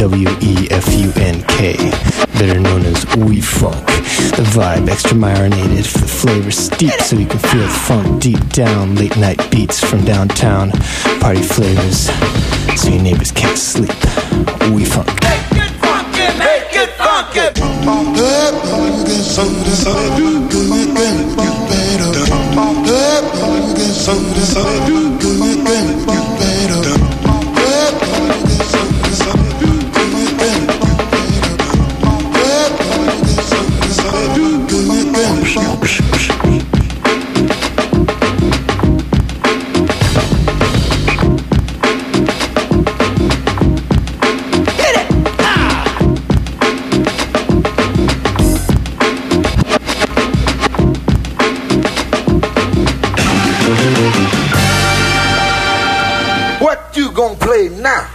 W-E-F-U-N-K, better known as We Funk. The vibe extra marinated, the flavor steep so you can feel the funk deep down. Late night beats from downtown, party flavors so your neighbors can't sleep. We Funk. Make it funky, make it funky. Get something good, you better. Get something good, you better. What you gonna play now?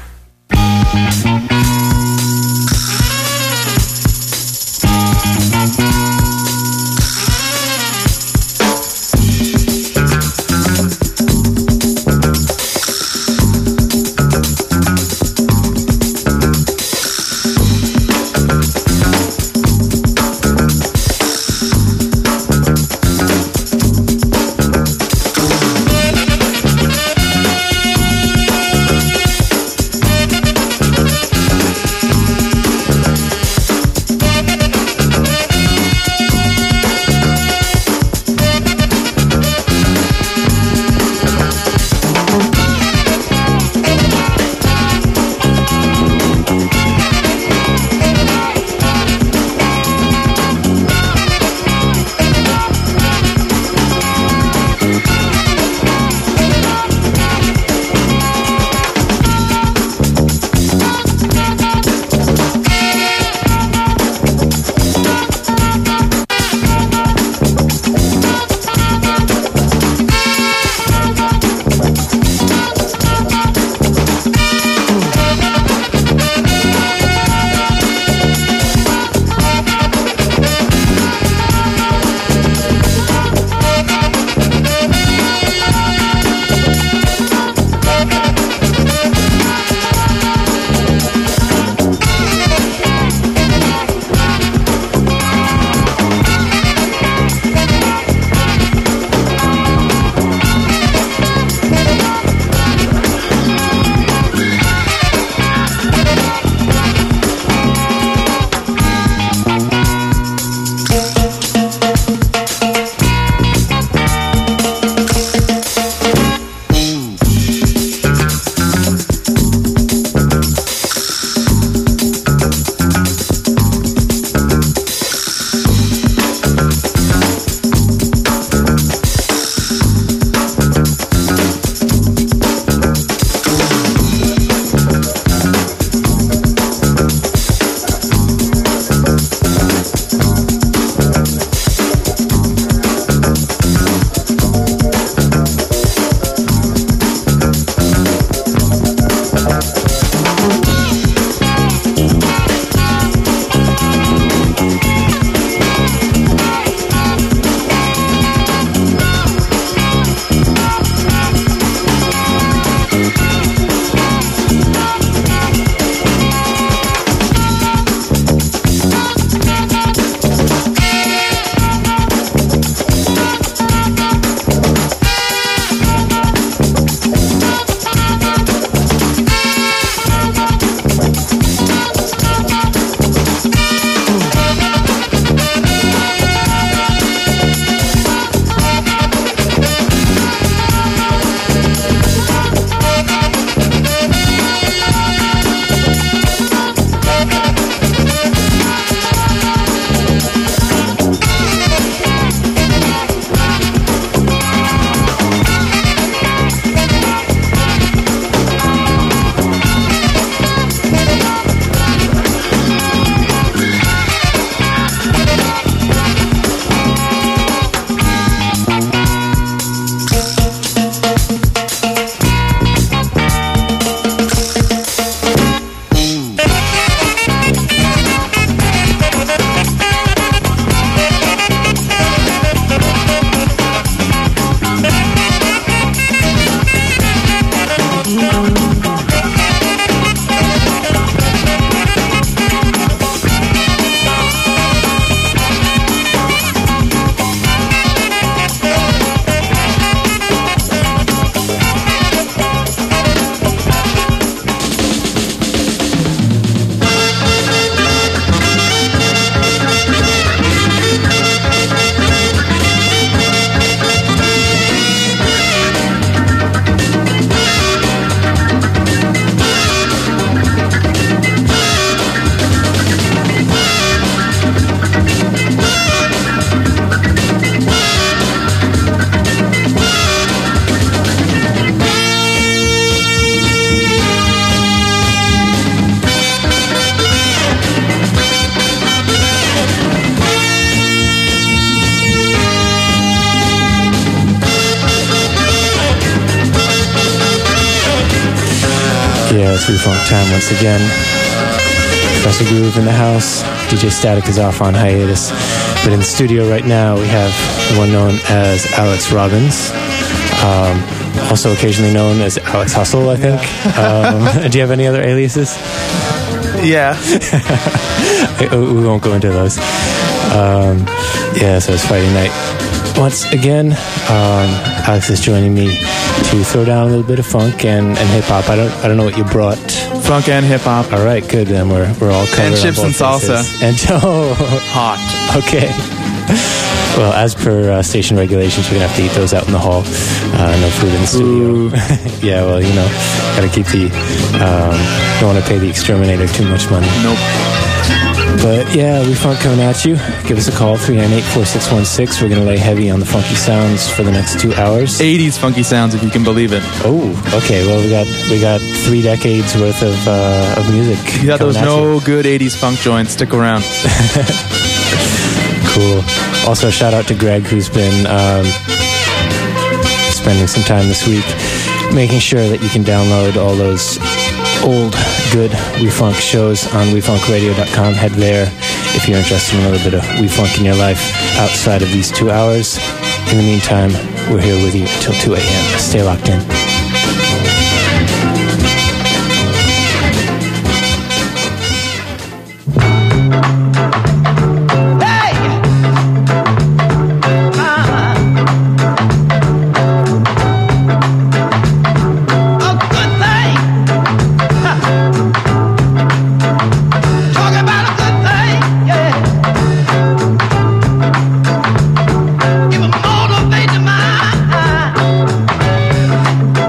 Yeah, it's Refunk time once again. Professor Groove in the house. DJ Static is off on hiatus. But in the studio right now, we have the one known as Alex Robbins. Also occasionally known as Alex Hustle, I think. Do you have any other aliases? Yeah. We won't go into those. Yeah, so it's Friday night. Once again, Alex is joining me to throw down a little bit of funk and hip-hop. I don't know what you brought. Funk and hip-hop. All right, good. Then we're all covered. And chips and salsa. And hot. Okay. Well, as per station regulations, we're going to have to eat those out in the hall. No food in the studio. Yeah, well, you know, got to keep the... don't want to pay the exterminator too much money. Nope. But yeah, Refunk coming at you. Give us a call, 398-4616. We're going to lay heavy on the funky sounds for the next 2 hours. 80s funky sounds, if you can believe it. Oh, okay. Well, we got 3 decades worth of music. Yeah, there was no good 80s funk joints. Stick around. Cool. Also, a shout out to Greg, who's been spending some time this week making sure that you can download all those old, good WeFunk shows on WeFunkRadio.com. Head there if you're interested in a little bit of WeFunk in your life outside of these 2 hours. In the meantime, we're here with you till 2 a.m. Stay locked in. Give 'em motivate the mind.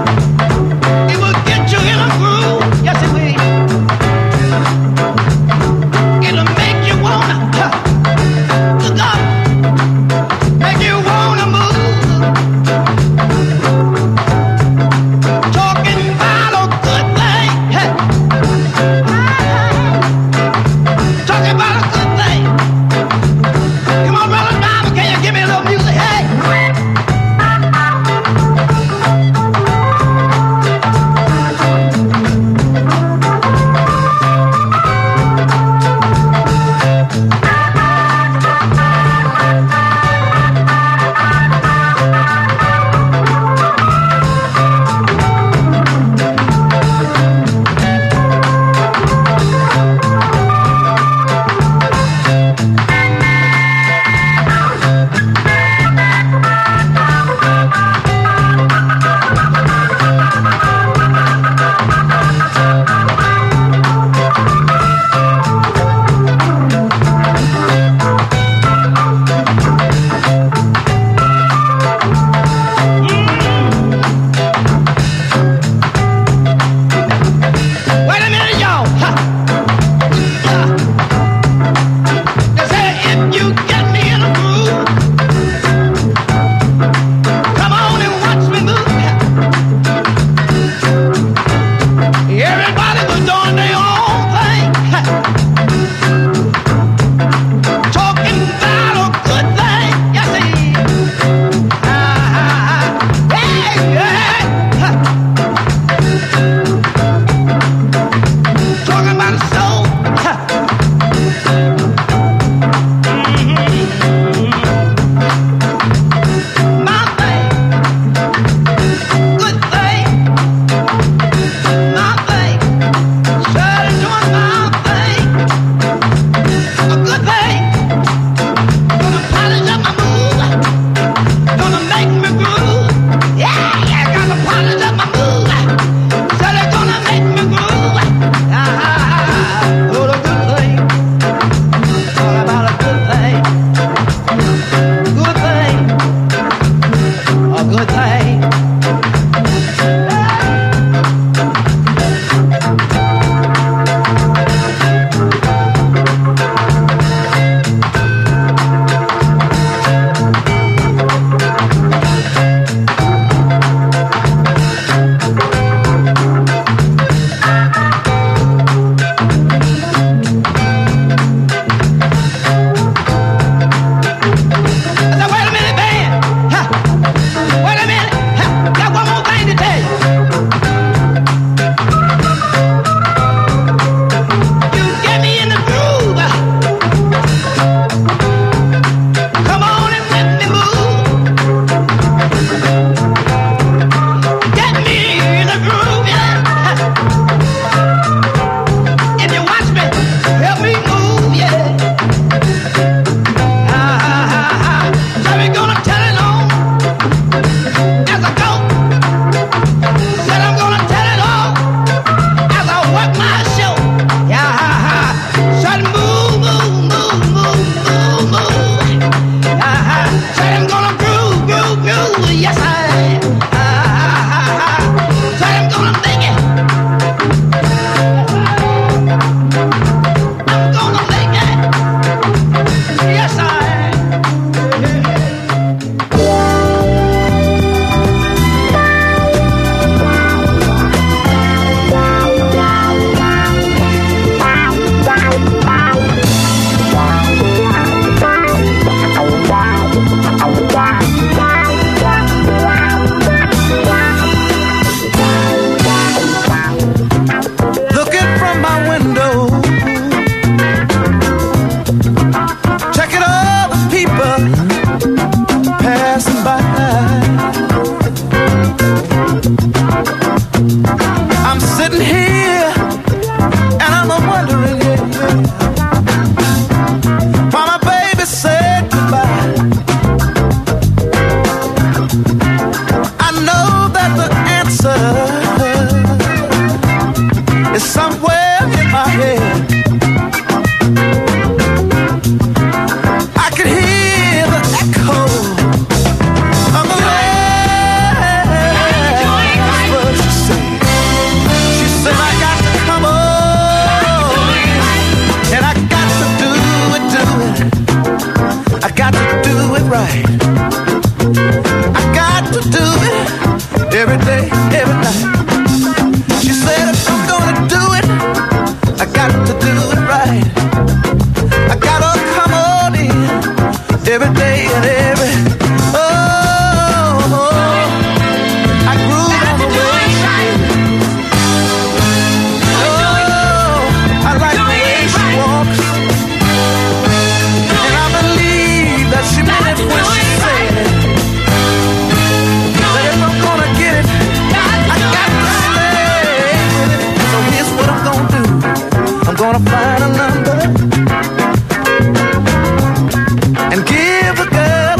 Find a number and give the girl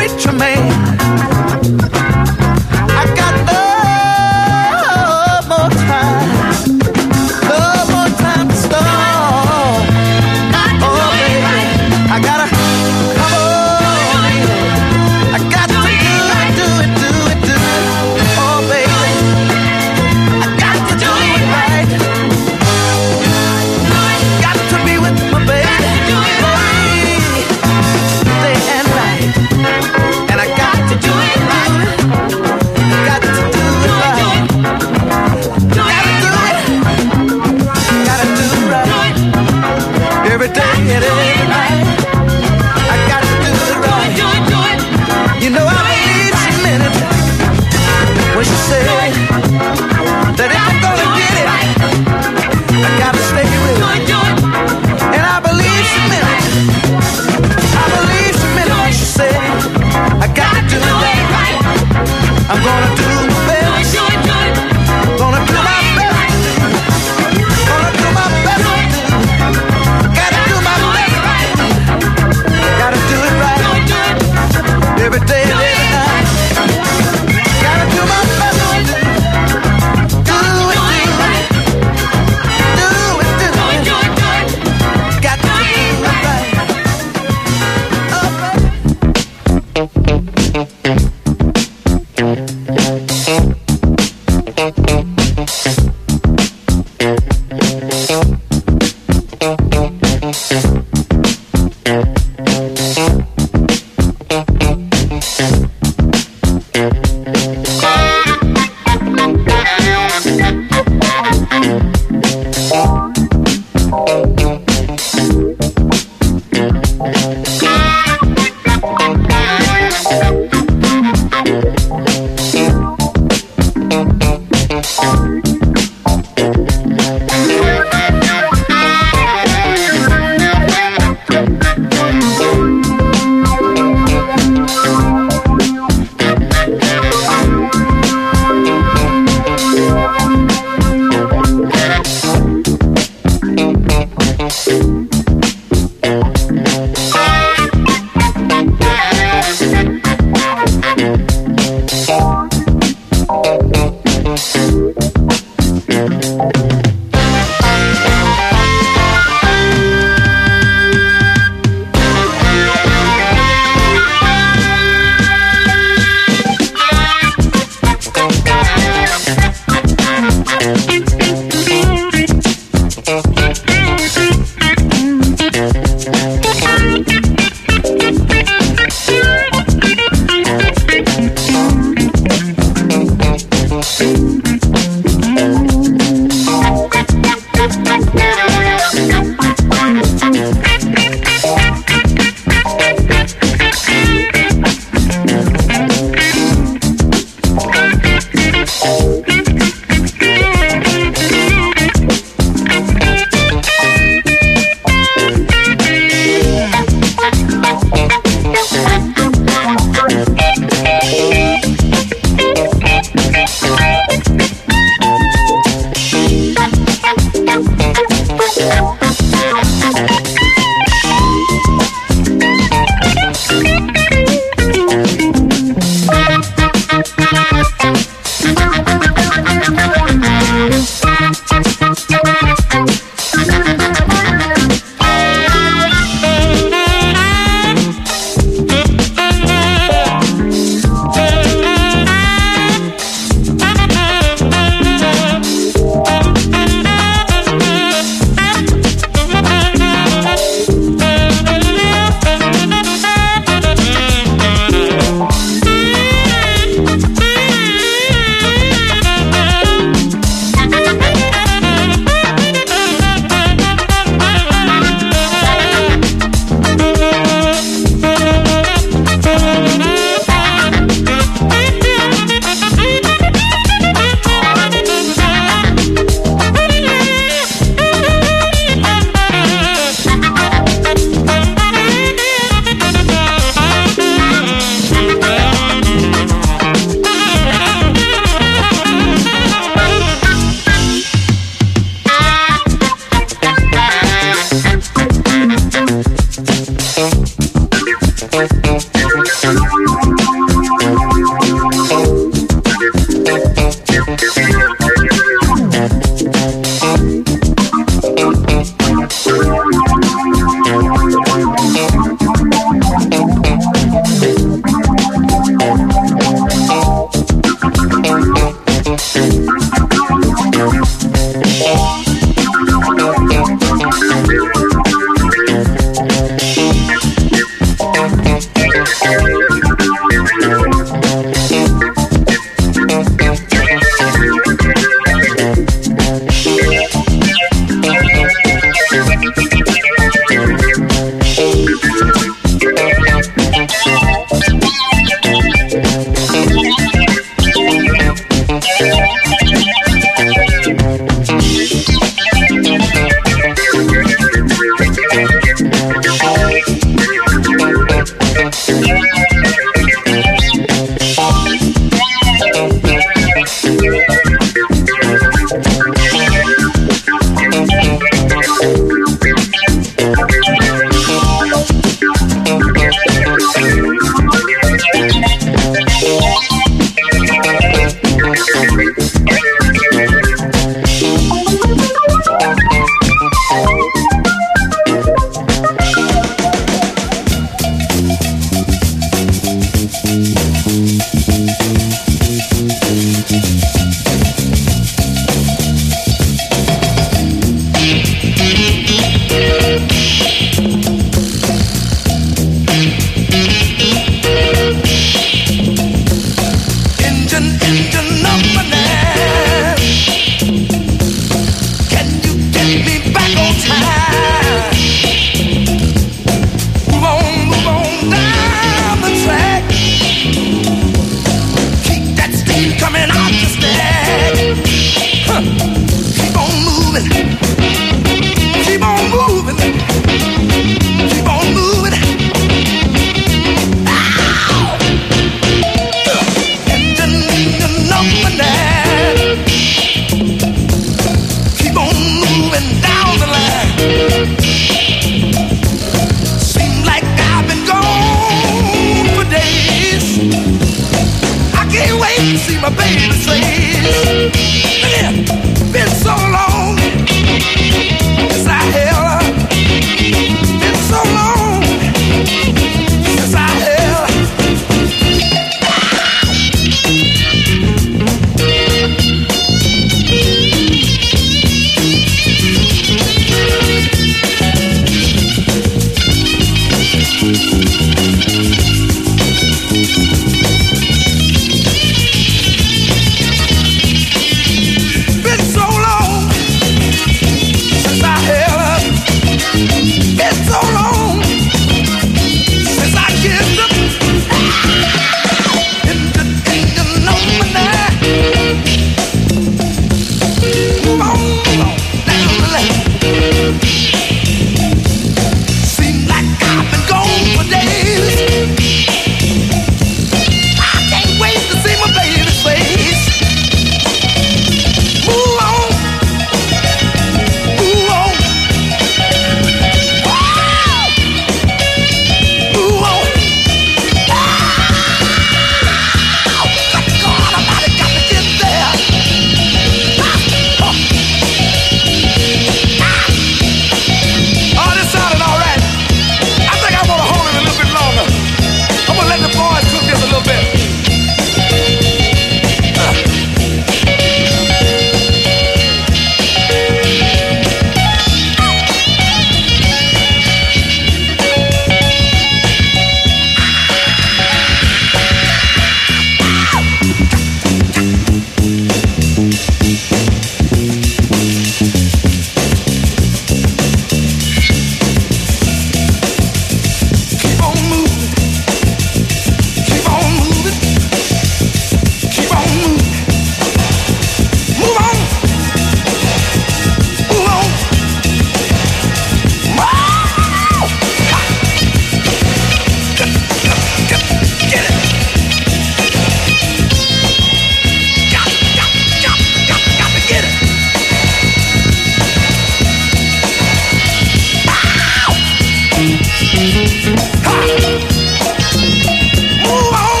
Move on.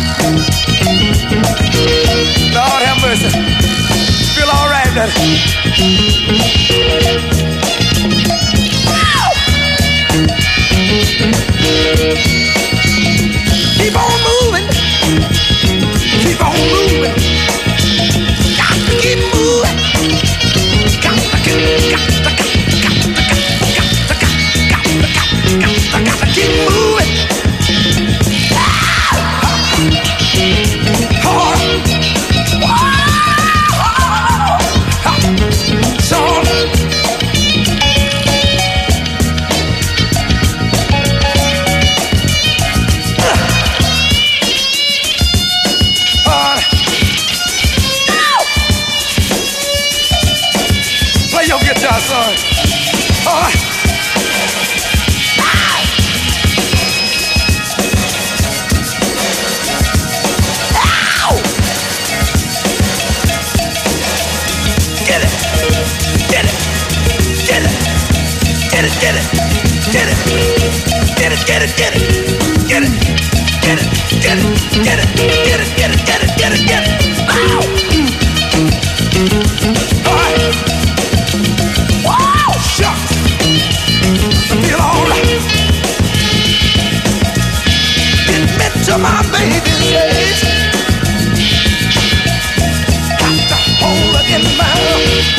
Lord have mercy. Feel all right, daddy. Keep on moving. Keep on moving. Got to keep moving. Got to keep moving. Play your guitar, son. All right. Get it. Get it. Get it. Get it. Get it. Get it. Get it. Get it. Get it. Get it. Get it. Get it. Get it. Get it. Get it. Get it. Get it. Get it. Ow! All right. Wow! Shucks. I feel all right. Admit to my baby's age. Got to hold her in my arms.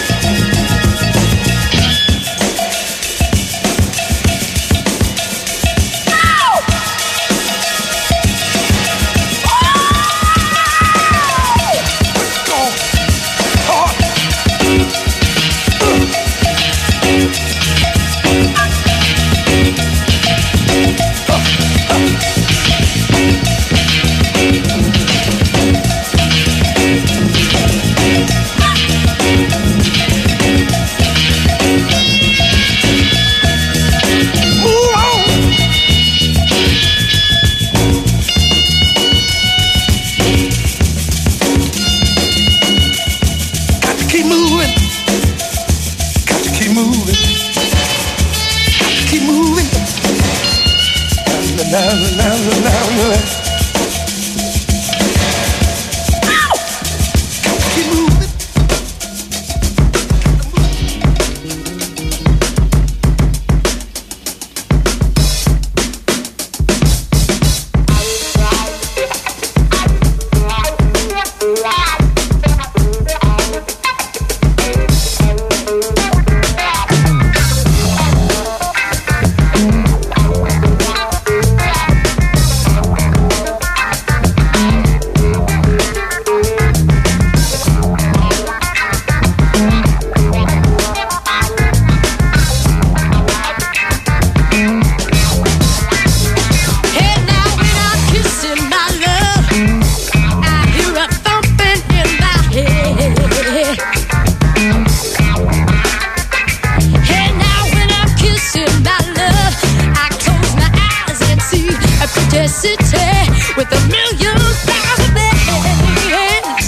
With a million thousand bands,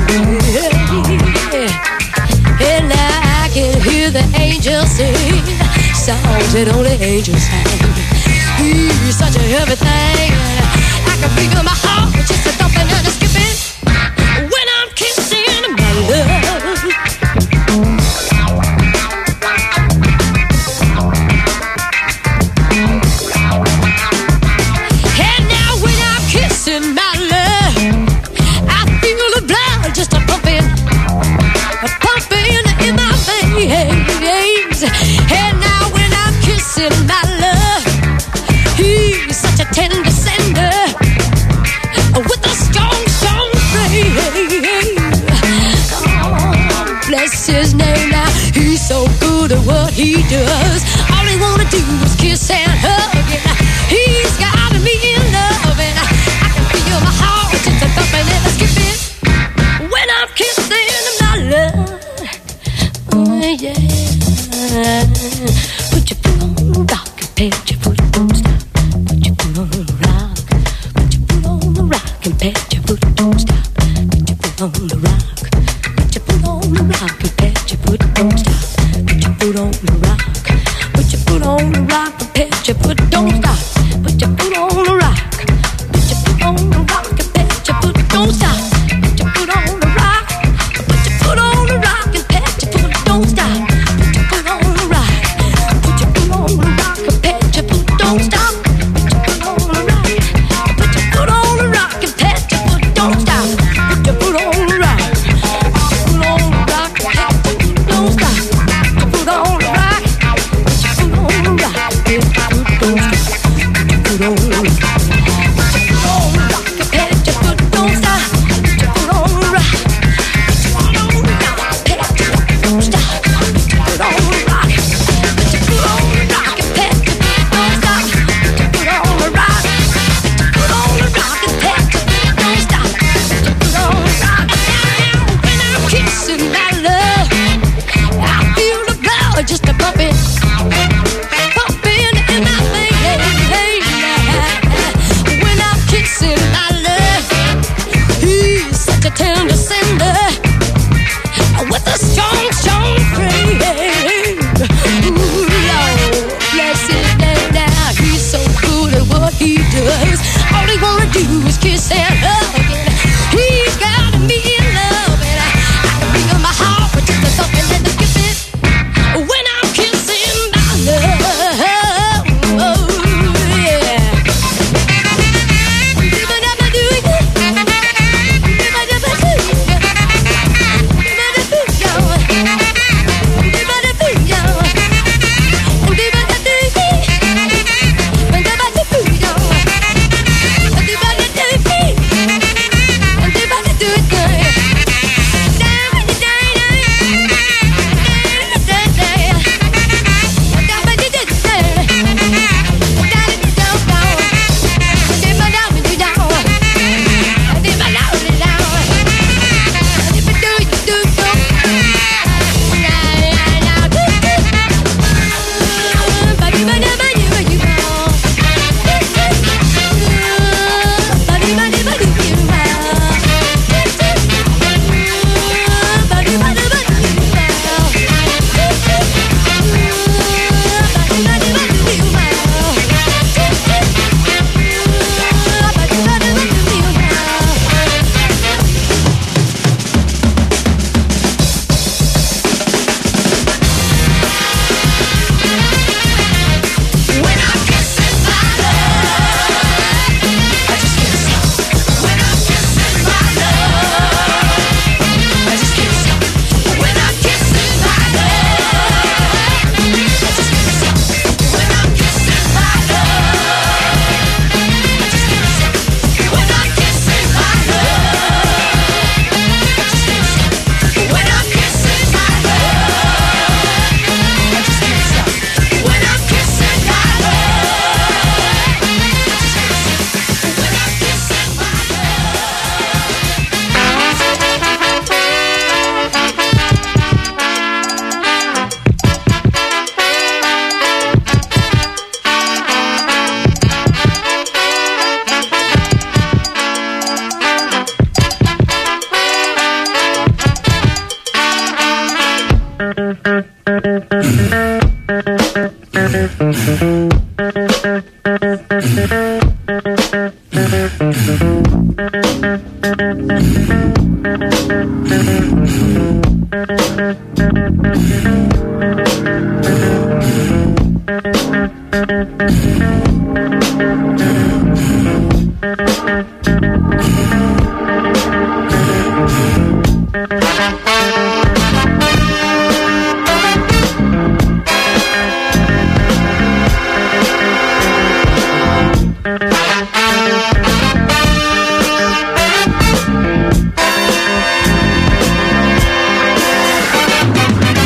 and now I can hear the angels sing songs that only angels sing. He's such a heavy thing. I can feel my heart just a thumping and a skipping when I'm kissing my love. And now when I'm kissing my love, he's such a tender sender with a strong, strong flame. Oh, bless his name now. He's so good at what he does. All he wanna do is kiss and hug. And he's got me in love, and I can feel my heart just a thumping and a skipping when I'm kissing my love. Oh yeah. Put your foot on the rock and pat your foot, don't stop. Put your foot on the rock. Put your foot on the rock and pat your foot, don't stop. Put your foot on the rock. Put your foot on the rock and pat your foot, don't stop. Put your foot on the rock. Put your foot on the rock and pat your foot, don't stop. Put your foot on the rock. Put your foot on the rock and pat your foot, don't stop. Put your foot on the rock. Put your foot on the rock and pat your foot, don't stop. Put your foot on the rock. Put your foot on the rock and pat your foot, don't stop. Put your foot on the rock. Put your foot on the rock and pat your foot, don't stop. Put your foot on the rock. Put your foot on the rock and pat your foot, don't stop. Put your foot on the rock. Put your foot on the rock and pat your foot, don't stop. Put your foot on the rock. Just a bumping, bumping in my veins. When I'm kissing my love, he's such a tender sender with a strong, strong frame. Ooh, Lord, bless his name now. He's so good at what he does. All he wanna do is kiss and hug. He's got me in love, and I can feel my heart for just a something and the kisses. When I'm kissing my love, oh yeah.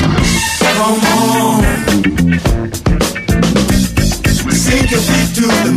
Sink your feet to the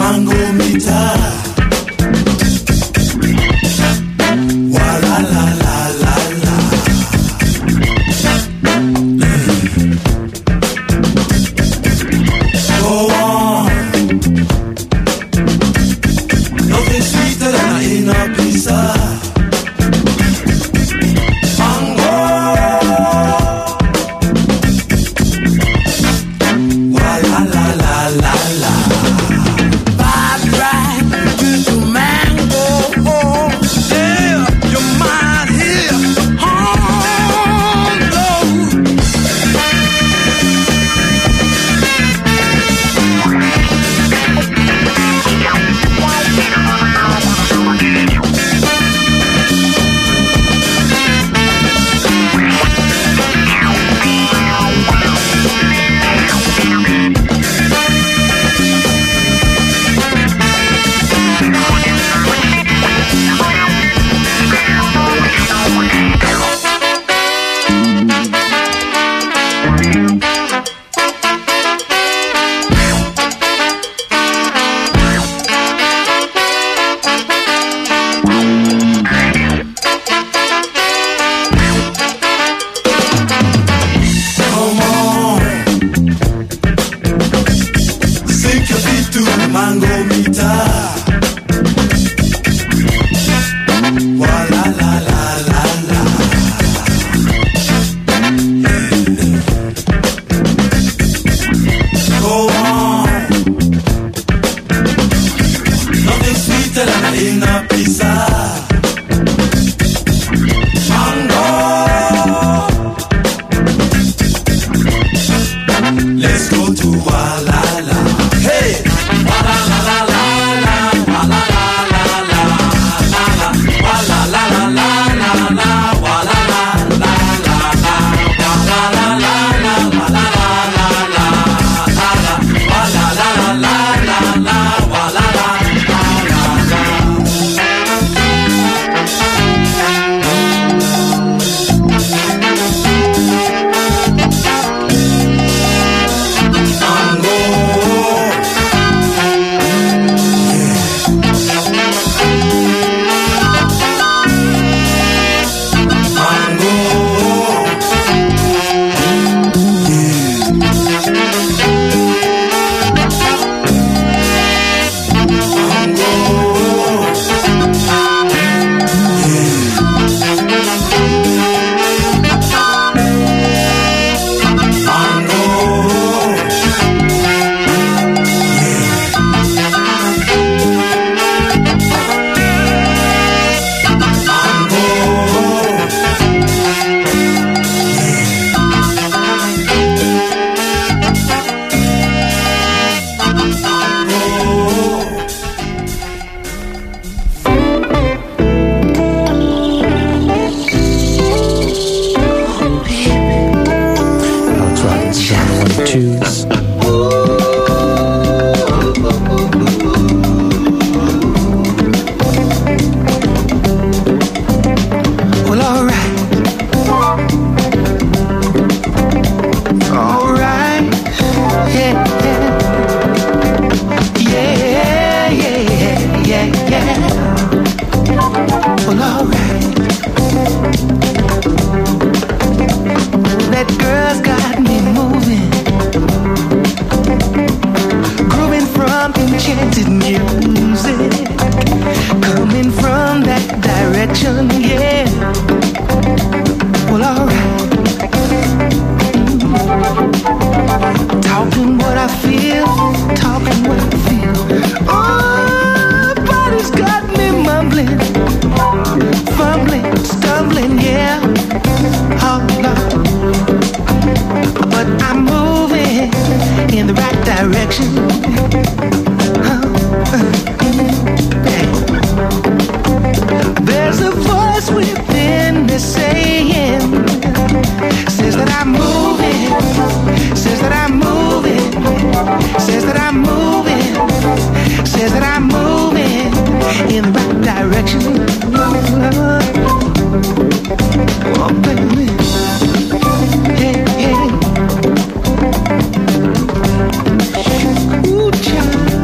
Ooh, child.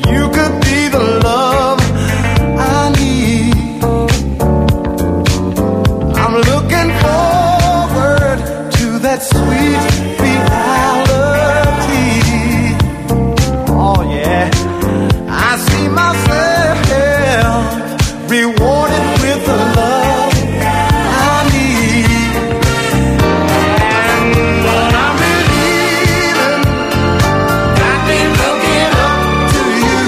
you could be the love I need. I'm looking forward to that sweet reality. Oh yeah, I see myself rewarded with the love I need. And what I'm believing got me looking up to you.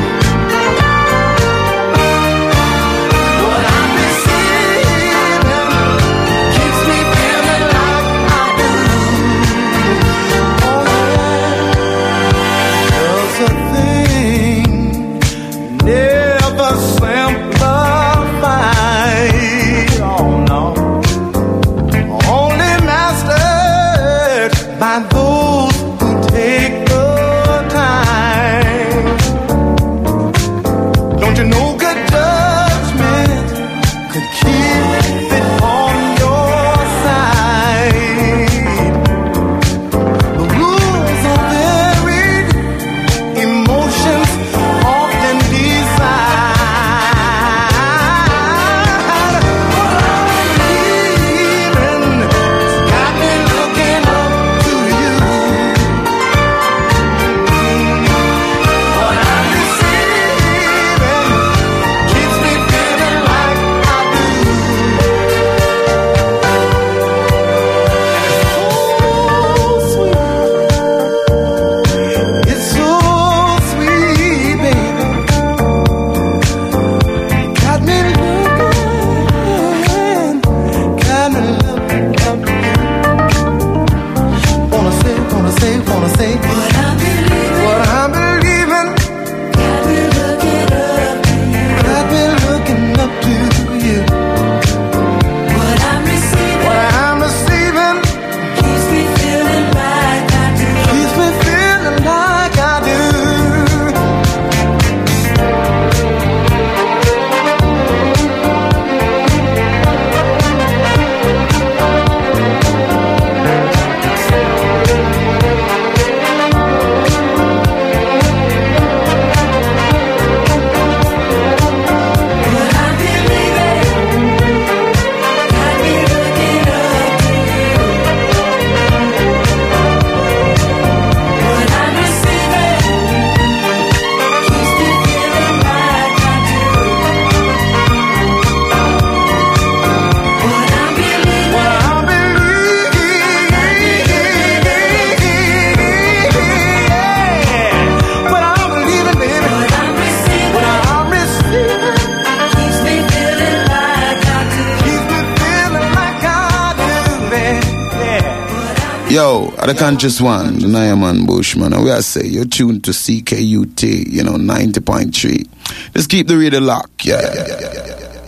What I'm receiving keeps me feeling like I do. Oh yeah, there's a thing never simplified. Oh no, only mastered by those who take the time. Don't you know good judgment could keep it on your side? The rules are varied, emotions often decide. What I'm believing got me looking up to you. What I'm receiving keeps me feeling like I do. And it's so sweet, baby. Got me looking up to you. Wanna say what I'm believing. Got me looking up to you. What I'm receiving keeps me feeling like I do. Yo, the conscious one, the Nyaman Bushman, and we are say you're tuned to CKUT, 90.3. Just keep the radio locked, yeah.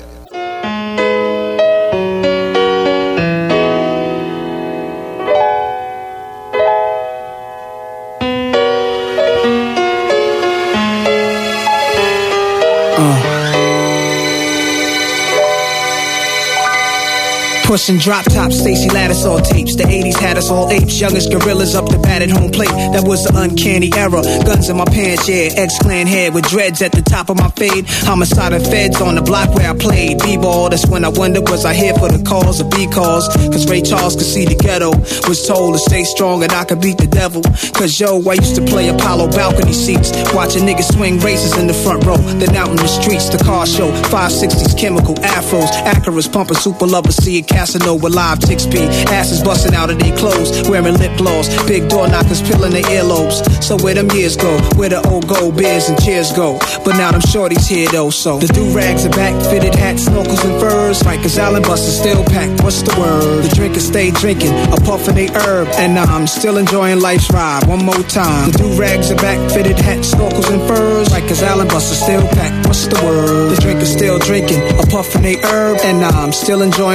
Pushing drop tops, Stacey Lattice all tapes. The 80s had us all apes, youngest gorillas up the bat at home plate. That was the uncanny era. Guns in my pants, yeah. Ex-clan head with dreads at the top of my fade. Homicide and feds on the block where I played b-ball. That's when I wondered, was I here for the cause or B-cause? Cause Ray Charles could see the ghetto. Was told to stay strong and I could beat the devil. Cause yo, I used to play Apollo balcony seats, watching niggas swing races in the front row. Then out in the streets, the car show, 560s, chemical afros, Acuras pumping, super lovers, see it Casanova live, chicks be asses busting out of their clothes, wearing lip gloss, big door knockers peeling their earlobes. So where them years go, where the old gold beers and cheers go. But now them shorties here though, so the do-rags are back, fitted hats, snorkels and furs. Rikers Island buses still packed, what's the word? The drinkers stay drinking, a puff of they herb, and I'm still enjoying life's ride. One more time, the do-rags are back, fitted hats, snorkels and furs. Rikers Island buses still packed, what's the word? The drinkers still drinking, a puff of they herb, and I'm still enjoying life's ride.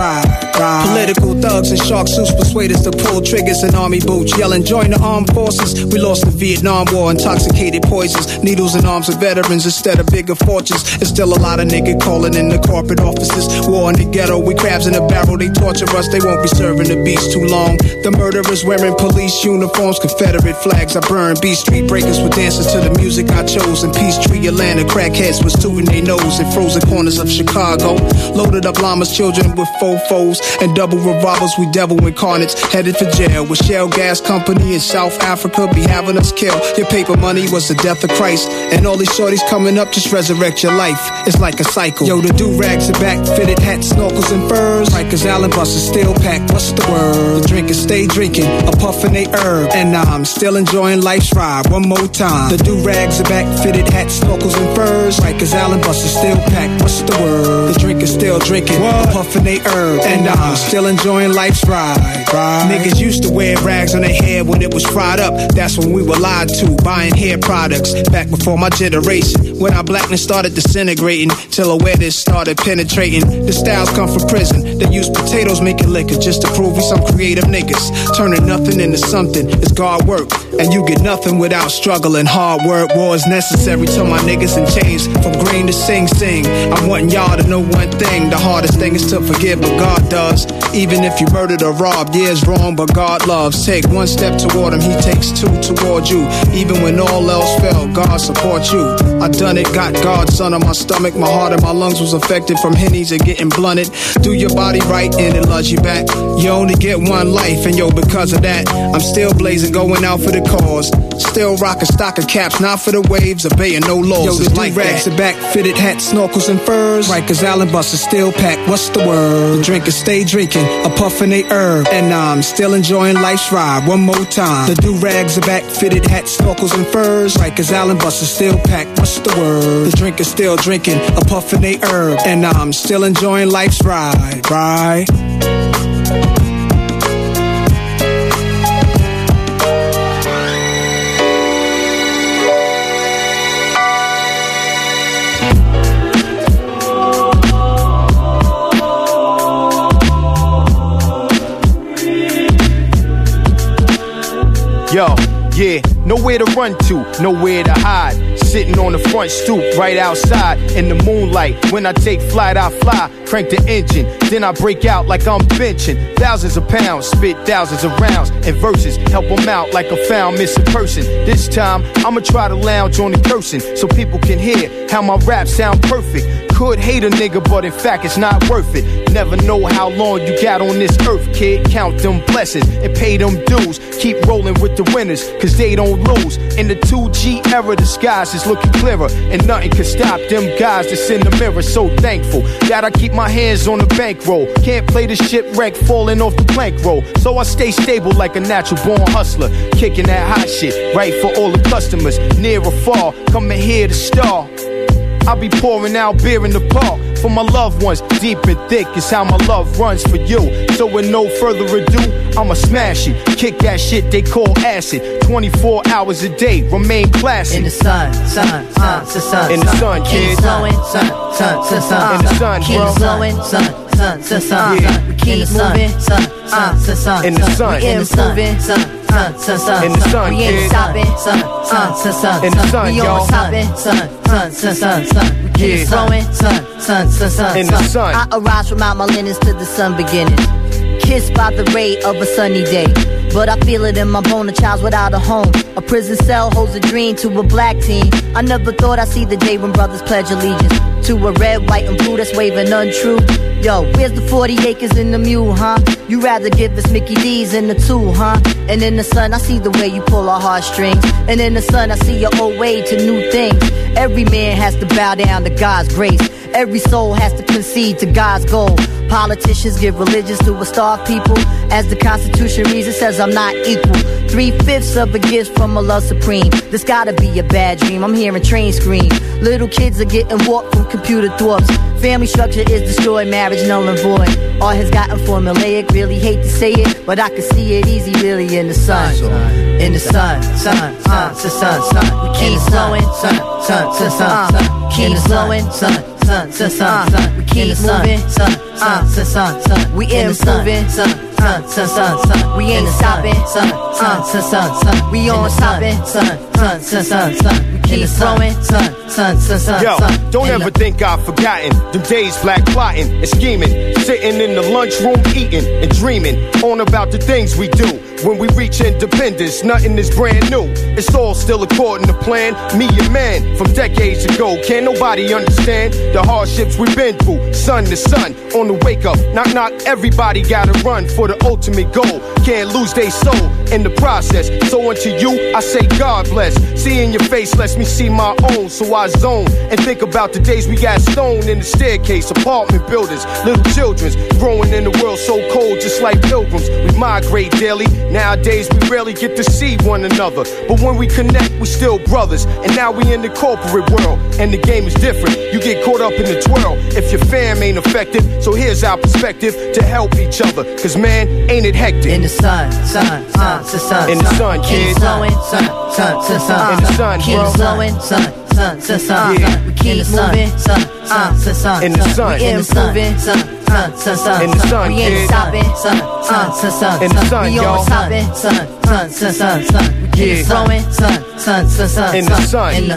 ride. Political thugs in shark suits persuade us to pull triggers in army boots, yelling join the armed forces. We lost the Vietnam War, intoxicated poisons, needles and arms of veterans instead of bigger fortunes. There's still a lot of niggas calling in the corporate offices. War in the ghetto, we crabs in a barrel, they torture us, they won't be serving the beast too long. The murderers wearing police uniforms, Confederate flags. I burn B Street breakers with dances to the music I chose. In Peachtree, Atlanta, crackheads was tooting their nose in frozen corners of Chicago. Loaded up llamas, children with fofos and double revolvers. We devil incarnates, headed for jail with Shell Gas Company in South Africa be having us kill. Your paper money was the death of Christ, and all these shorties coming up just resurrect your life. It's like a cycle. Yo, the do-rags are back, fitted hats, snorkels and furs. Rikers Island buses still packed. What's the word? The drinkers stay drinking, a puff and they herb, and I'm still enjoying life's ride. One more time. The do-rags are back, fitted hats, snorkels and furs. Rikers Island buses still packed. What's the word? The drinkers still drinking, a puff and they herb, and I'm still enjoying life's ride. Niggas used to wear rags on their hair when it was fried up. That's when we were lied to, buying hair products. Back before my generation, when our blackness started disintegrating, till awareness started penetrating. The styles come from prison. They use potatoes making liquor just to prove we some creative niggas. Turning nothing into something is God work, and you get nothing without struggle and hard work. War is necessary to my niggas in chains, from green to sing. I'm wanting y'all to know one thing: the hardest thing is to forgive, but God does. Even if you murdered or robbed, yeah, it's wrong, but God loves. Take one step toward him, he takes two toward you. Even when all else failed, God supports you. I done it, got God's son on my stomach. My heart and my lungs was affected from hennies and getting blunted. Do your body right and it loves you back. You only get one life, and yo, because of that, I'm still blazing, going out for the cause. Still rocking stock of caps, not for the waves, obeying no laws. Yo, the do-rags are back, fitted hats, snorkels and furs. Rikers Island buses still packed. What's the word? The drinkers stay drinking, a puff and they herb, and I'm still enjoying life's ride. One more time. The do-rags are back, fitted hats, snorkels and furs. Rikers Island buses still packed. What's the word? The drinkers still drinking, a puff and they herb, and I'm still enjoying life's ride. Right? Yo, yeah, nowhere to run to, nowhere to hide. Sitting on the front stoop, right outside in the moonlight. When I take flight, I fly, crank the engine, then I break out like I'm benching thousands of pounds, spit thousands of rounds and verses, help them out like a found missing person. This time, I'ma try to lounge on the cursing so people can hear how my raps sound perfect. Could hate a nigga, but in fact it's not worth it. Never know how long you got on this earth, kid. Count them blessings and pay them dues. Keep rolling with the winners, cause they don't lose. In the 2G era, the skies is looking clearer, and nothing can stop them guys that's in the mirror. So thankful that I keep my hands on the bankroll. Can't play the shipwreck falling off the plank roll. So I stay stable like a natural born hustler, kicking that hot shit right for all the customers, near or far, coming here to star. I'll be pouring out beer in the park for my loved ones. Deep and thick is how my love runs for you. So with no further ado, I'ma smash it. Kick that shit they call acid. 24 hours a day, remain classy. In the sun, sun, sun, sun, sun. In the sun, kid. Sun, sun, sun, sun, sun. In the sun, keep bro. flowing, sun, sun, sun, sun. Yeah. We keep moving, sun, sun, sun, sun. In the sun. We in the sun, sun, sun, sun. In the sun, we ain't kid. stopping, sun, sun, sun, sun. In the sun, we y'all. on stopping, sun, sun, sun, sun, sun. We keep Yeah. flowing, sun, sun, sun, sun. In the sun. I arise from out my linens to the sun beginning. Kissed by the ray of a sunny day. But I feel it in my bone, a child's without a home. A prison cell holds a dream to a black teen. I never thought I'd see the day when brothers pledge allegiance to a red, white, and blue that's waving untrue. Yo, where's the 40 acres in the mule, huh? You rather give us Mickey D's in the two, huh? And in the sun, I see the way you pull our heartstrings. And in the sun, I see your old way to new things. Every man has to bow down to God's grace. Every soul has to concede to God's goal. Politicians give religions to a starved people. As the Constitution reads, it says I'm not equal. 3/5 of a gift from Allah Supreme. This gotta be a bad dream. I'm hearing trains scream. Little kids are getting warped from computer thwarts. Family structure is destroyed, marriage null and void. All has gotten formulaic, really hate to say it, but I can see it easy really in the sun. In the sun, sun, sun, sun, sun, sun. We keep flowing, sun, sun, sun, sun, sun. Keep flowing, sun, sun, We keep moving, we improving, we ain't stopping, we on stopping, we keep growing, Yo, don't ever think I've forgotten them days black plotting and scheming, sitting in the lunchroom eating and dreaming on about the things we do. When we reach independence, nothing is brand new. It's all still according to plan. Me and man from decades ago. Can't nobody understand the hardships we've been through. Sun to sun, on the wake up. Knock, knock, everybody gotta run for the ultimate goal. Can't lose their soul in the process. So unto you, I say God bless. Seeing your face lets me see my own. So I zone and think about the days we got stoned in the staircase. Apartment buildings, little children's growing in the world so cold, just like pilgrims. We migrate daily. Nowadays we rarely get to see one another, but when we connect we still brothers. And now we in the corporate world and the game is different. You get caught up in the twirl if your fam ain't effective. So here's our perspective to help each other, cause man, ain't it hectic. In the sun, in the sun, kid. Sun, In the sun, keep bro. flowing, Yeah. we keep moving, In the sun. we improving, In the sun, we ain't kid. stopping, In the sun, we y'all. on stopping, we keep Yeah. flowing, In the sun. in the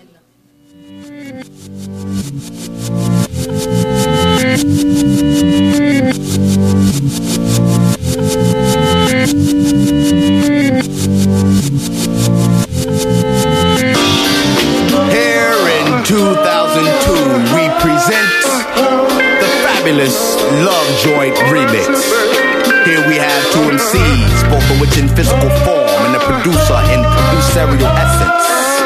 Here in 2002, we present the fabulous Love Joint Remix. Here we have two MCs, both of which in physical form, and a producer in producerial essence.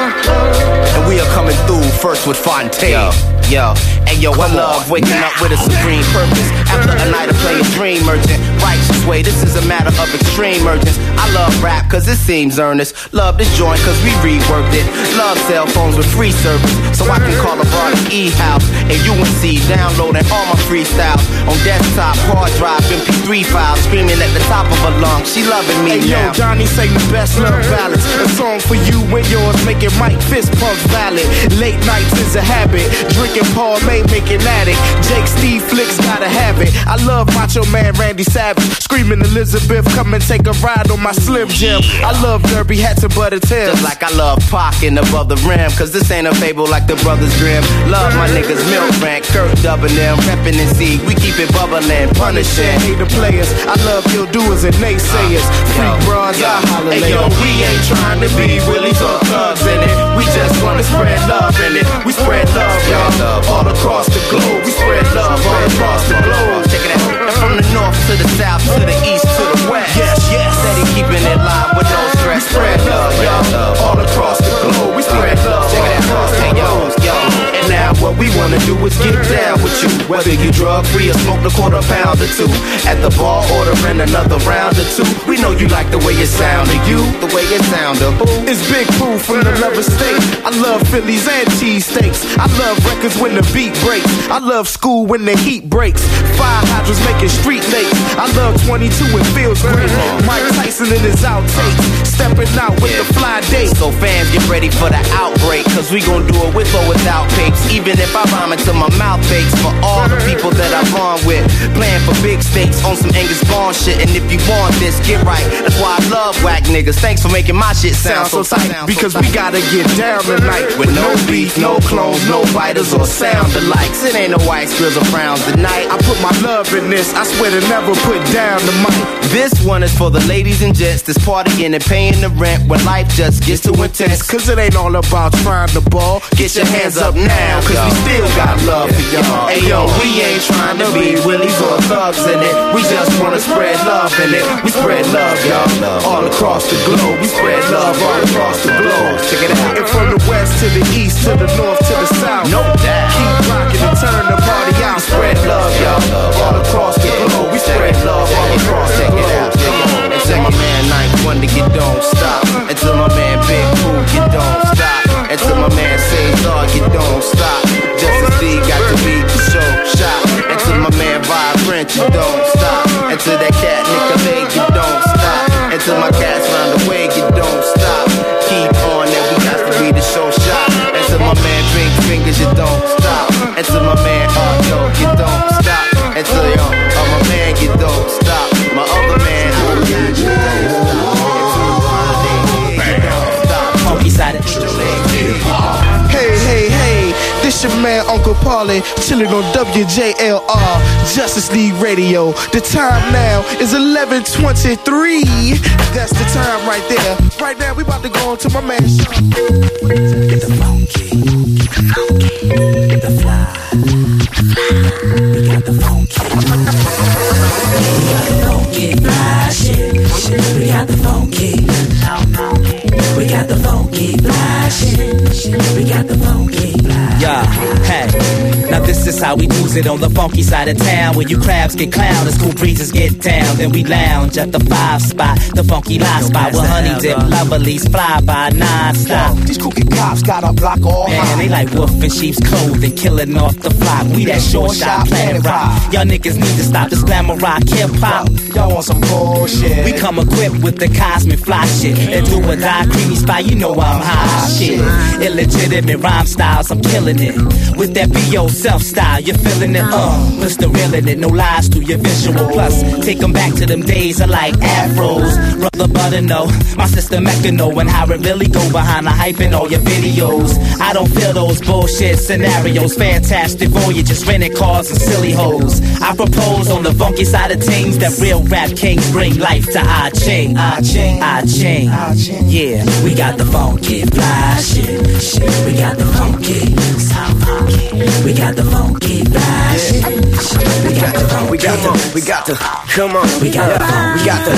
And we are coming through first with Fontaine. Yo, I love waking up with a supreme purpose. After a night of playing dream merchant, righteous way, this is a matter of extreme urgence. I love rap cause it seems earnest. Love this joint cause we reworked it. Love cell phones with free service, so I can call a broad e-house. And UNC downloading all my freestyles on desktop, hard drive, MP3 files, screaming at the top of her lungs. She loving me now. Yo, Johnny say the best love ballads. A song for you and yours, making Mike fist pumps valid. Late nights is a habit. Drinking Paul May, making addict. Jake Steve Flicks gotta have it. I love Macho Man Randy Savage, screaming Elizabeth, come and take a ride on my Slim Jim. I love derby hats and butter tails, just like I love Pac and Above the Rim. Cause this ain't a fable like the Brothers Grimm. Love my niggas Milk Rank, Kirk dubbing them, reppin' and see, we keep it bubbling, punishing. Hater players, I love ill doers and naysayers. Freak bras, I holler later. Yo, we ain't trying to be willies or thugs in it. We just wanna spread love in it. We spread love, y'all, all across the globe. We spread love all across the globe. Check it out. And from the north to the south, to the east, to the west. Yes, yes. Steady keeping it live with no stress. Spread love, y'all, all across the globe. We spread love all across the globe, y'all. And now what we wanna do is get down with you. Whether you drug free or smoke a quarter pound or two. At the bar, ordering another round or two. We know you like the way it sound to you, the way it sound to who? It's Big Pooh from the Lover State. I love Phillies and cheesesteaks. I love records when the beat breaks. I love school when the heat breaks. Fire hydrants making street lakes. I love 22, it feels great. Mike Tyson in his outtakes, stepping out with the fly date. So fans get ready for the outbreak, cause we gon' do it with or without papes. Even if I rhyme until my mouth aches. For all the people that I run with, playing for big stakes on some Angus Bond shit. And if you want this, get right. That's why I love whack niggas. Thanks for making my shit sound so tight. Because we gotta get down tonight with no beef, no clones, no biters or sound alikes. It ain't no white grills or frowns tonight. I put my love in this, I swear to never put down the mic. This one is for the ladies and gents that's partying and paying the rent when life just gets too intense. Cause it ain't all about trying to ball. Get your hands up now, cause we still got love for y'all. Hey yo, we ain't trying to be willies or thugs in it. We just wanna spread love in it. We spread love, y'all, all across the globe. We spread love all across the globe. Check it out. And from the west to the east, to the north, to the south. No doubt. Keep rocking and turn the party out. Spread love, y'all, all across the globe. We spread love all across the globe. And tell my man Ninth Wonder, you don't stop. And tell my man Big Pooh, you don't stop. And tell my man Cesar, you don't stop. Justice D got to beat the show shot. And tell my man Vibrant, you don't stop. And to that cat Nicolay, you don't stop. And to my cats round the way, you don't stop. Keep on, and we got to be the show shot. And to my man Pink Fingers, you don't stop. And to my your man Uncle Paulie, chilling on WJLR, Justice League Radio. The time now is 11:23. That's the time right there. Right now, we about to go on to my man Sean. Get the funky, get the fly. We got the funky. We got the funky fly shit. We got the funky. We got the funky fly shit. We got the funky fly. Yeah, hey. Now this is how we do it on the funky side of town. Where you crabs get clowned as cool breezes get down. Then we lounge at the 5 spot, the funky live spot where honey dip lovelies fly by non-stop. These crooked cops got our block all high. Man, they like wolf in sheep's clothing, killing off the flock. We that short shot planet rock. Y'all niggas need to stop this glamour rock hip hop. Y'all want some bullshit? We come equipped with the cosmic fly shit. And do or die creamy spy, you know I'm high shit. Illegitimate rhyme styles, I'm killing it. With that B.O. self-style, you're feeling it, Mr. Reelin' it, no lies through your visual. Plus, take them back to them days of like afros. Brother Butter know, my sister Mecca know, and how it really go behind the hype in all your videos. I don't feel those bullshit scenarios. Fantastic voyages, rented cars and silly hoes. I propose on the funky side of things that real rap kings bring life to our chain. Our chain. Yeah, we got the funky fly shit. We got the funky, sound funky. We got the funky fly shit. We got the funky. We got the, come on. We got the funky. We got the,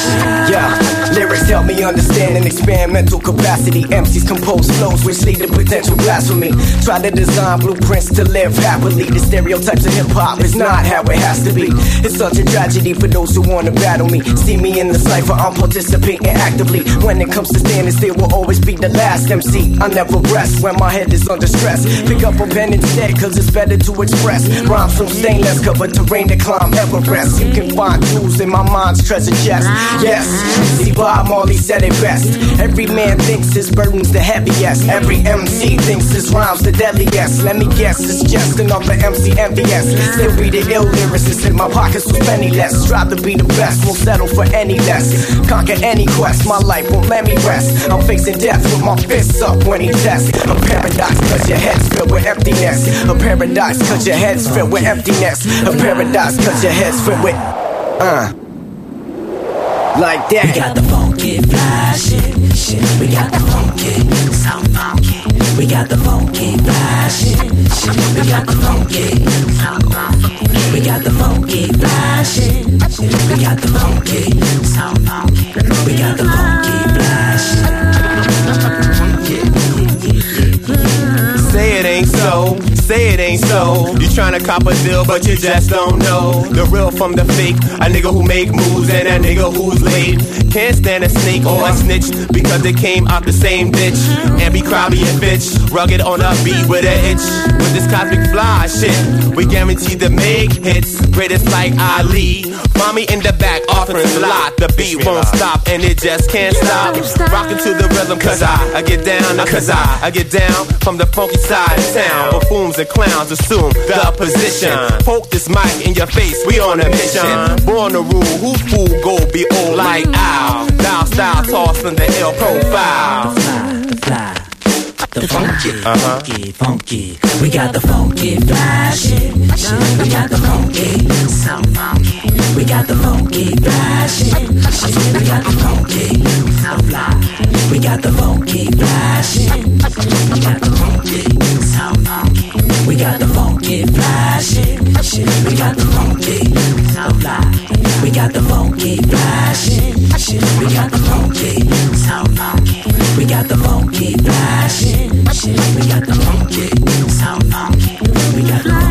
yeah. Lyrics help me understand and expand mental capacity. MCs compose flows which lead to potential blasphemy. Try to design blueprints to live happily. The stereotypes of hip hop is not how it has to be. It's such a tragedy for those who wanna battle me. See me in the cypher, I'm participating actively. When it comes to standing still, will always be the last MC. I never rest when my head is under stress. Pick up a pen instead, cause it's better to express. Rhymes from stainless, cover terrain to climb Everest. You can find jewels in my mind's treasure chest. Yes, see Bob Marley said it best. Every man thinks his burden's the heaviest. Every MC thinks his rhymes the deadliest. Let me guess, it's just another MC envious. Still be the ill lyricist in my pockets was penniless. Strive to be the best, won't settle for any less. Conquer any quest, my life won't let me rest. I'm facing death with my fists up when he tests. A paradox cause your head's filled with emptiness. A paradox cause your head's filled with emptiness. A paradox cause your head's filled with like that. We got the funky fly shit. We got the funky, sound funky. We got the funky fly shit. We got the funky, sound funky. We got the funky fly shit. We got the funky, sound funky. We got the funky fly shit. Say it ain't so, say it ain't so. You tryna cop a deal, but you just don't know the real from the fake. A nigga who make moves and a nigga who's late. Can't stand a snake or a snitch because they came out the same ditch. And be crabby and bitch, rugged on a beat with an itch. With this cosmic fly shit, we guaranteed to make hits. Greatest like Ali. Mommy in the back offering a lot. The beat won't stop and it just can't stop. Rockin' to the rhythm cause I get down, cause I get down from the funky side of town. Buffoons and clowns assume the position. Poke this mic in your face, we on a mission. Born to rule, who fool go be old like owl. Down style tossing the ill profile. The fly. The funky, funky. We got the funky fly shit. We got the funky, sound funky. We got the funky fly shit. We got the funky, sound fly. We got the funky fly shit. We got the funky, sound funky. We got the funky fly shit. We got the funky, sound fly. We got the funky fly shit. We got the funky, sound funky. We got the funky fly shit. We got the funky, sound funky. We got the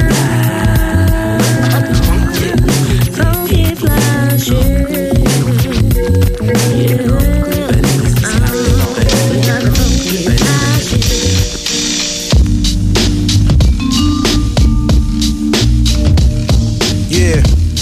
funky fly shit. Yeah.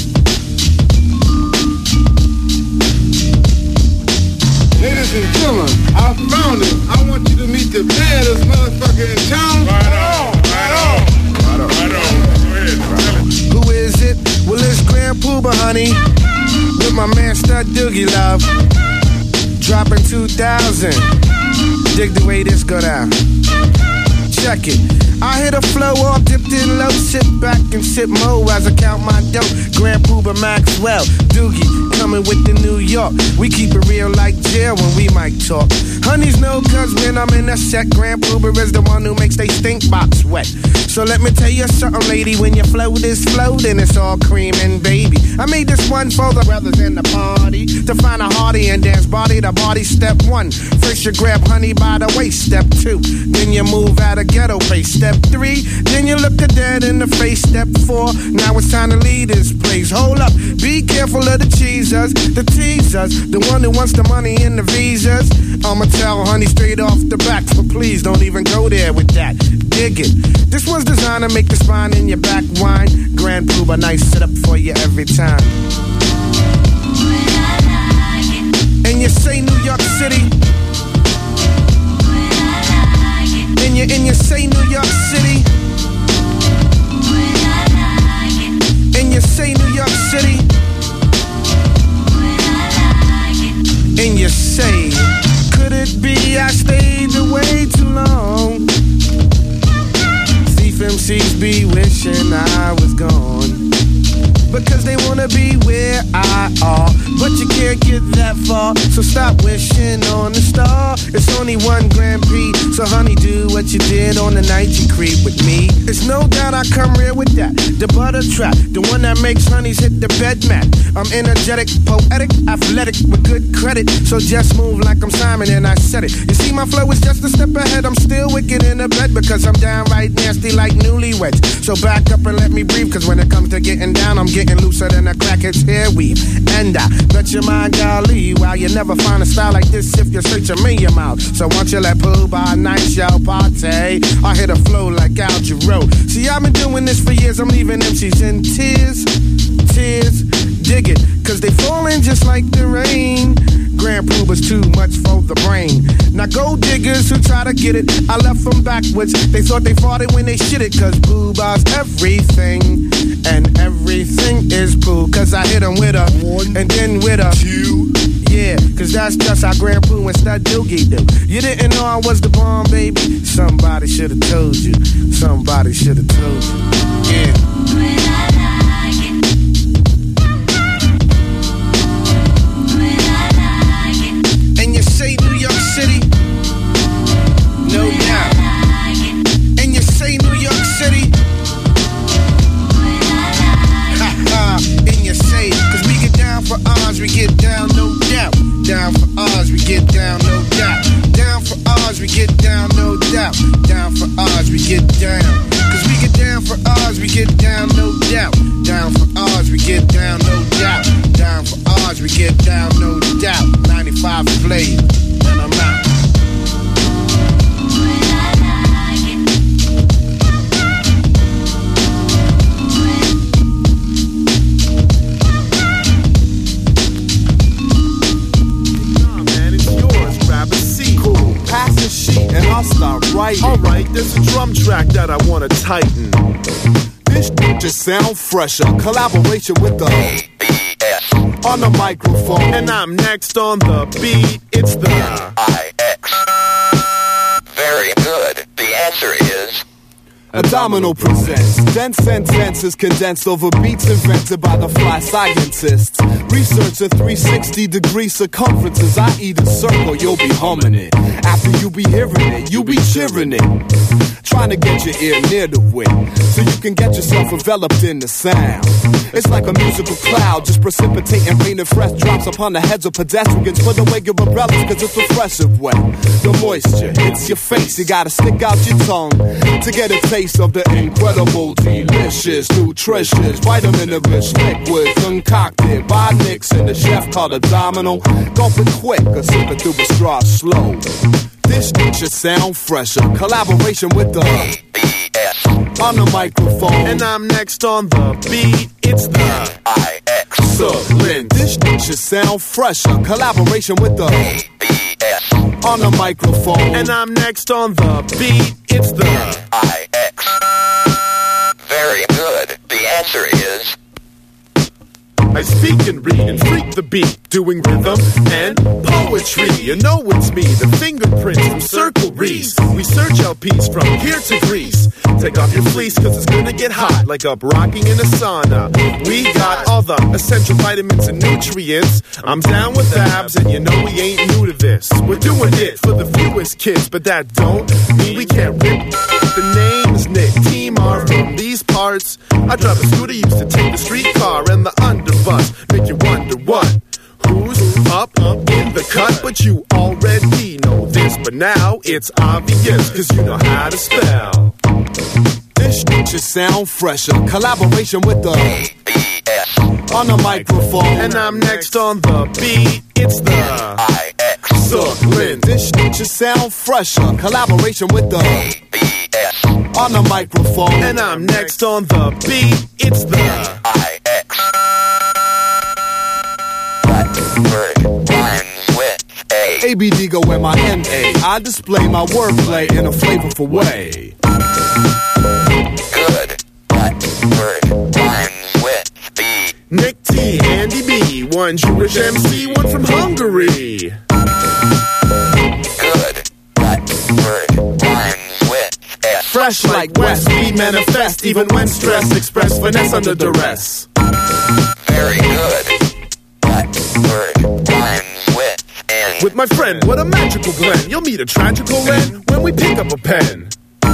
Ladies and gentlemen, I found it. I want you to meet the baddest motherfucker in town. Right on. Go ahead, who is it? Well, it's Grand Pooba, honey. With my man Stud Doogie Love. Dropping 2000. Dig the way this go down. Check it. I hit a flow all dipped in low, sit back and sip mo as I count my dough. Grand Puba Maxwell, Doogie, coming with the New York. We keep it real like jail when we might talk. Honeys know cause when I'm in a set, Grand Puba is the one who makes they stink box wet. So let me tell you something, lady, when your flow is floating, it's all cream and baby. I made this one for the brothers in the party, to find a hearty and dance body to body. Step one, first you grab honey by the waist. Step two, then you move out of ghetto face. Step three, then you look a dead in the face. Step four, now it's time to leave this place. Hold up, be careful of the cheesers, the teasers, the one who wants the money and the visas. I'ma tell honey straight off the back, but please don't even go there with that. Dig it. This one's designed to make the spine in your back whine. Grand Puba, nice setup for you every time. And you say New York City. And you say New York City. And you say New York City. And you say, could it be I stayed away too long? Thief MCs be wishing I was gone, because they wanna be where I are, but you can't get that far. So stop wishing on the star. It's only one Grand Prix, so honey, do what you did on the night you creep with me. It's no doubt I come real with that, the butter trap, the one that makes honeys hit the bed mat. I'm energetic, poetic, athletic, with good credit, so just move like I'm Simon and I said it. You see my flow is just a step ahead. I'm still wicked in the bed because I'm downright nasty like newlyweds. So back up and let me breathe, cause when it comes to getting down, I'm getting looser than a crackhead's hair weave. And I bet your mind, golly, while you never find a style like this if you search a million miles. So won't you let Pooh by a nice y'all party? I hit a flow like Al Jarreau. See, I've been doing this for years. I'm leaving MCs in tears, tears. Dig it, cause they falling just like the rain. Grand Puba's too much for the brain. Now go diggers who try to get it, I left them backwards. They thought they fought it when they shit it, cause Puba's everything, and everything is Pooh. Cause I hit them with a one, and then with a two. Yeah, cause that's just how Grand Pooh and Stud Doogie do. You didn't know I was the bomb, baby? Somebody should've told you. Somebody should've told you. Yeah. Say New York City, no doubt. And you say New York City, ha ha. And you say, cause we get down for ours, we get down, no doubt. Down for ours, we get down, no doubt. Down for ours, we get down, no doubt. Down for ours, we get down. Cause we get down for ours, we get down, no doubt. Down for ours, we get down, no doubt. Down for ours, we get down, no doubt. 95 Flavor, and I'm out. Pass the sheet and I'll start writing. Alright, there's a drum track that I wanna tighten. This just sound fresher. Collaboration with the ABS on the microphone. And I'm next on the beat. It's the IX. Very good. The answer is Abdominal presents dense sentences condensed over beats invented by the fly scientists. Research in 360-degree circumferences. I eat a circle, you'll be humming it. After you be hearing it, you be cheering it. Trying to get your ear near the wind, so you can get yourself enveloped in the sound. It's like a musical cloud, just precipitating rain and fresh drops upon the heads of pedestrians. Put away your umbrellas, cause it's refreshing wet. The moisture hits your face, you gotta stick out your tongue to get a taste of the incredible, delicious, nutritious, vitamin-rich liquid concocted by Nixon, the chef called Abdominal. Gulping quick or sipping through a straw slow. This should sound fresher. Collaboration with the ABS on the microphone. And I'm next on the beat. It's the IX. Excellent. This should sound fresher. Collaboration with the ABS on the microphone. And I'm next on the beat. It's the IX. very good. The answer is I speak and read and freak the beat, doing rhythm and poetry. You know it's me, the fingerprints from Circle Reese. We search LPs from here to Greece. Take off your fleece, cause it's gonna get hot, like up rocking in a sauna. We got all the essential vitamins and nutrients. I'm down with abs, and you know we ain't new to this. We're doing it for the fewest kids, but that don't mean we can't rip. The name's Nick, Team R from these parts. I drive a scooter, used to take the streetcar and the underbus. Make you wonder what? Who's up in the cut? But you already know this, but now it's obvious, cause you know how to spell. This shit should sound fresher. Collaboration with the ABS on the microphone. And I'm next on the beat. It's the IX Brooklyn. This shit should sound fresher. Collaboration with the ABS on the microphone. And I'm next on the beat. It's the IX. ABD go MINA. I display my wordplay in a flavorful way. Good. That word rhymes with B. Nick T, Andy B, one Jewish MC, one from Hungary. Good. That word rhymes with S. Fresh like West, we manifest even when stressed. Express finesse under duress. Very good. That word rhymes with N. With my friend, what a magical blend. You'll meet a tragical end when we pick up a pen.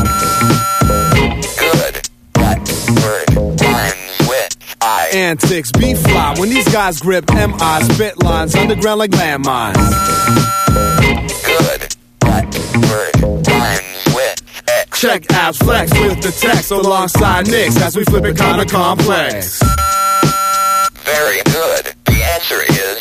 Good. That word rhymes with I. Antics be fly when these guys grip MI, spit lines underground like landmines. Good. That word rhymes with X. Check abs flex with the text alongside Nicks as we flip it kinda complex. Very good. The answer is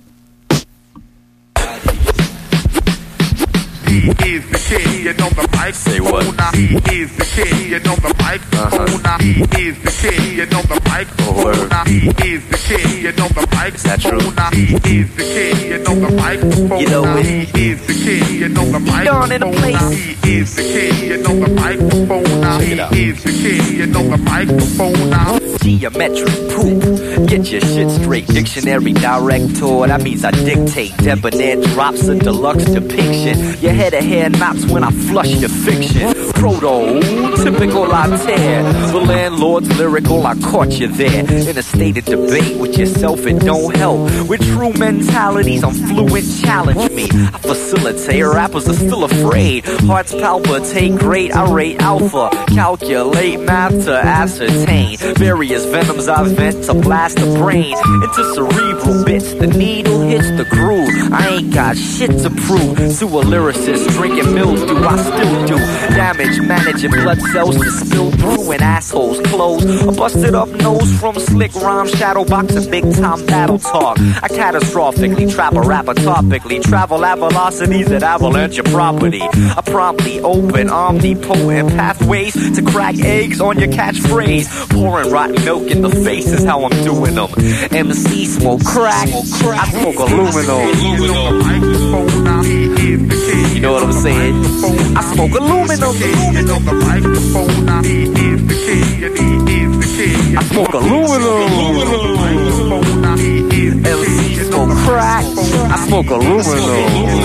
He is the kid on the mic. Say what? He is the kid on the mic. He is the kid on the mic. He is the kid on the mic. Is that true? He is the kid on the mic. You know it. He is the kid on the mic. Dawn in the place. He is the kid on the microphone. He is the kid on the microphone. Geometric poop. Get your shit straight. Dictionary director. That means I dictate. Debonair drops a deluxe depiction. Your head to hair knots when I flush your fiction. Proto-typical I tear. The landlord's lyrical, I caught you there. In a state of debate with yourself, it don't help. With true mentalities, I'm fluent, challenge me. I facilitate, rappers are still afraid. Hearts palpitate, great, I rate alpha. Calculate, math to ascertain. Various venoms I vent to blast the brain. Into cerebral bits, the needle hits the groove. I ain't got shit to prove. To a lyricist, drinking mildew, I still do. Damage, managing blood cells to spill through in assholes' clothes. A busted up nose from slick rhyme, shadow boxing, big time battle talk. I catastrophically trap a rapper topically. Travel at velocities that avalanche your property. I promptly open omnipotent pathways to crack eggs on your catchphrase. Pouring rotten milk in the face is how I'm doing them. MC smoke crack, I smoke aluminum. You know what I'm saying? I smoke aluminum. I smoke aluminum. MC smoke crack. I smoke aluminum.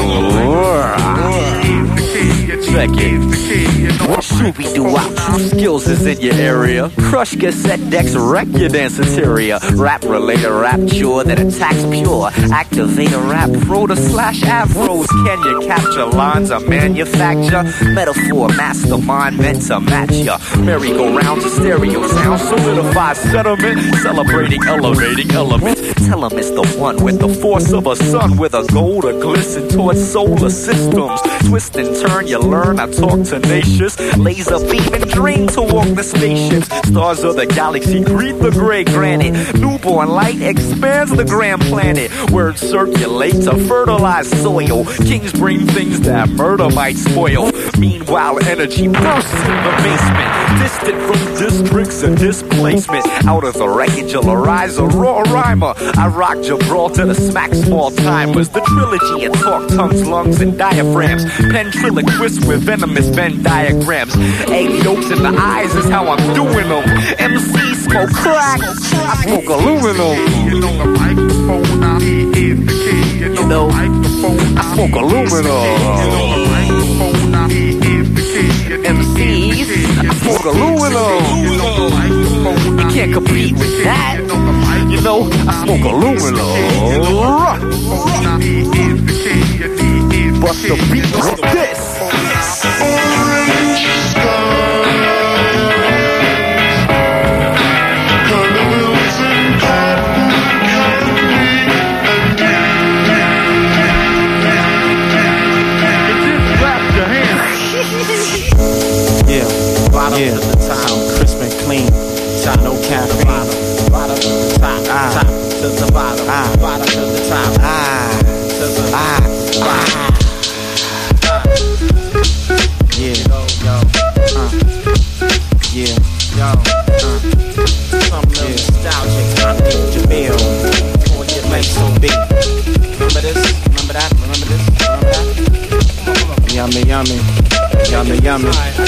Check it. Shooby-doo-wop, true skills is in your area. Crush cassette decks, wreck your dance interior. Rap-related rapture that attacks pure. Activate a rap pro to slash afros. Can you capture lines of manufacture? Metaphor, mastermind meant to match ya. Merry-go-rounds of stereo sound, solidified sediment. Celebrating, elevating elements. Tell 'em it's the one with the force of a sun. With a goal to glisten towards solar systems. Twist and turn, you learn, I talk tenacious. Laser beam and dream to walk the spaceships. Stars of the galaxy greet the gray granite. Newborn light expands the grand planet. Words circulate to fertilize soil. Kings bring things that murder might spoil. Meanwhile, energy bursts in the basement. distant from districts and displacement. Out of the wreckage you'll arise a raw rhymer. I rock Gibraltar to smack small timers. The trilogy and talk tongues, lungs, and diaphragms. Ventriloquist with venomous Venn diagrams. Egg yolks in the eyes is how I'm doing them. MC smoke crack, I smoke aluminum. You know the microphone now is the key. You know the microphone I smoke aluminum. You know the microphone now is the key. MCs, I smoke aluminum. You know the microphone You can't compete with that. You know, I smoke aluminum. Bust the beat with this. Bottom to the top, crisp and clean, no caffeine. Bottom to the top, top to the bottom, bottom to the top, to the something nostalgic, Jamil, on your legs so big. Remember this? Remember that? Remember this? Remember that? Yummy, yummy. Yummy, yummy.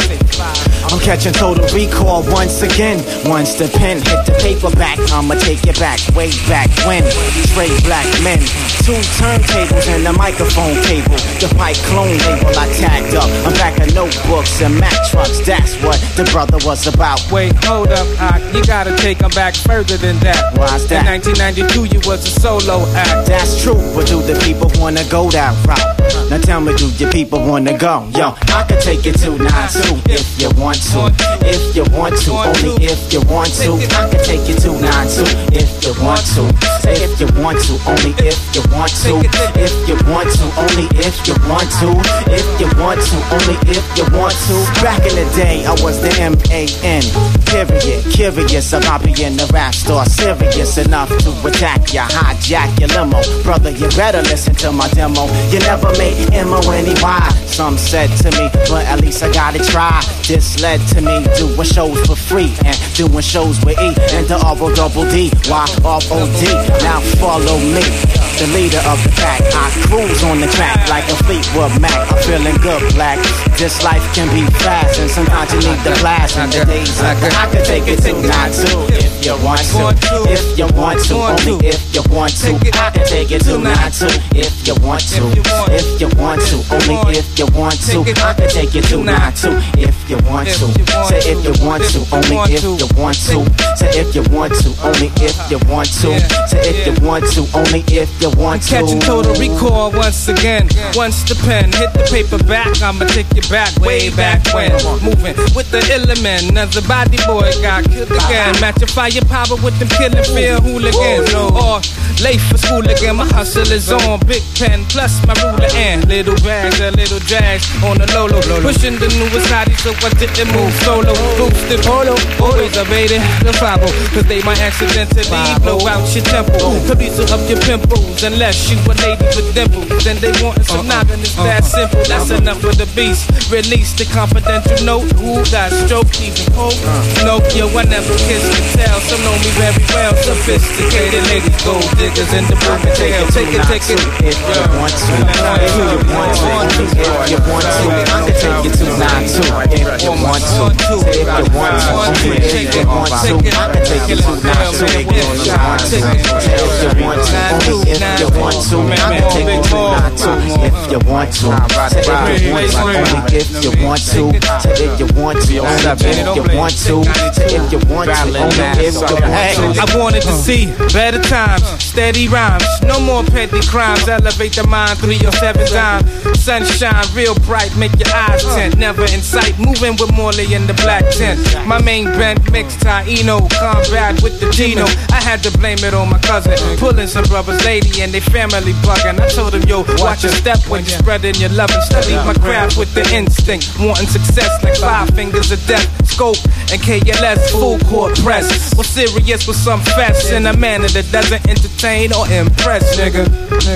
I'm catching total recall once again. Once the pen hit the paperback, I'ma take it back, way back when. Straight black men, 2 turntables and a microphone cable. The Pike clone label I tagged up. I'm back in notebooks and Mack trucks. That's what the brother was about. Wait, hold up, you gotta take them back further than that. Why's that? In 1992, you was a solo act. That's true, but do the people wanna go that route? Now tell me, do your people wanna go? Yo, I could take it to 9-2 if you want to. If you want to, only if you want to. I can take you to 9-2 if you want to. If you want to, only if you want to. If you want to, only if you want to. If you want to, only if you want to. Back in the day, I was the M.A.N. Period. Curious about being the rap star. Serious enough to attack ya, hijack your limo. Brother, you better listen to my demo. You never made M-O-N-E-Y. Some said to me, but at least I gotta try. This led to me doing shows for free and doing shows with E and the R-O-double-D, Y-R-O-D. Now follow me, the leader of the pack. I cruise on the track like a Fleetwood Mac. I'm feeling good, black. This life can be fast and sometimes you need the blast. And the days I could take it to 9-2 if you want to. If you want to, only if you want to. I can take it to 9-2 if you want to. If you want to, only if you want to. I can take it to 9-2 if you want to. Say if you want to, only if you want to. Say if you want to, only if you want to. Say if you want to, only if you want to. Catching total recall once again. Once the pen hit the paper back, I'ma take you back, way back when. Moving with the element as the body boy got killed again. Matching firepower with them killing fear hooligans. Or late for school again, my hustle is on. Big pen plus my ruler and little bags, a little drags on the Lolo. Pushing the newest hottie so I didn't move solo. Boosted polo, always evading the 5-0, cause they might accidentally blow out your temple. Police will up your pimples unless you a lady with dimples. Then they want some noggin, it's that simple. That's enough for the beast. Release the confidential note. Who got stroke, even hope? Nokia, I never kissed and tell. Some know me very well. Sophisticated ladies, gold diggers in the book. Take it. If you want to, if you want to, if you want to, I can take you to 9-2. If you want to, if you want to, if you want to, I can take you to 9-2. If you want to, if you want to, only if you want to, I can take you to 9-2. If you want to, if you want to, only if you want to, if you want to, only if you want to, if you want to, only if you want to. I wanted to see better times, steady rhymes, no more petty crimes. Elevate the mind, 3 or 7 times. Sunshine real bright, make your eyes tent. Never in sight, moving with Morley in the black tent. My main band mixed Taino, combat with the Gino. I had to blame it on my cousin, pulling some brothers lady and they family bugging. I told him, yo, watch your step when you're spreading your love and study my craft with the instinct. Wanting success like 5 fingers of death. Scope and KLS, full court press. Well, serious with some fest in a manner that doesn't entertain or impress, nigga.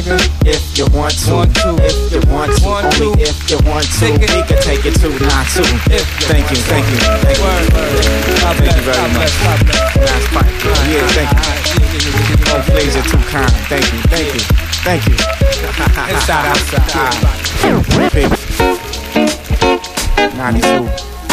If you want to, if you want to, only if you want to, we can take it to 9-2. Thank you. God bless. Thank you very much. Nice fight. Yeah, thank you. Both ladies are too kind. Thank you. Inside, outside. Peace. 92.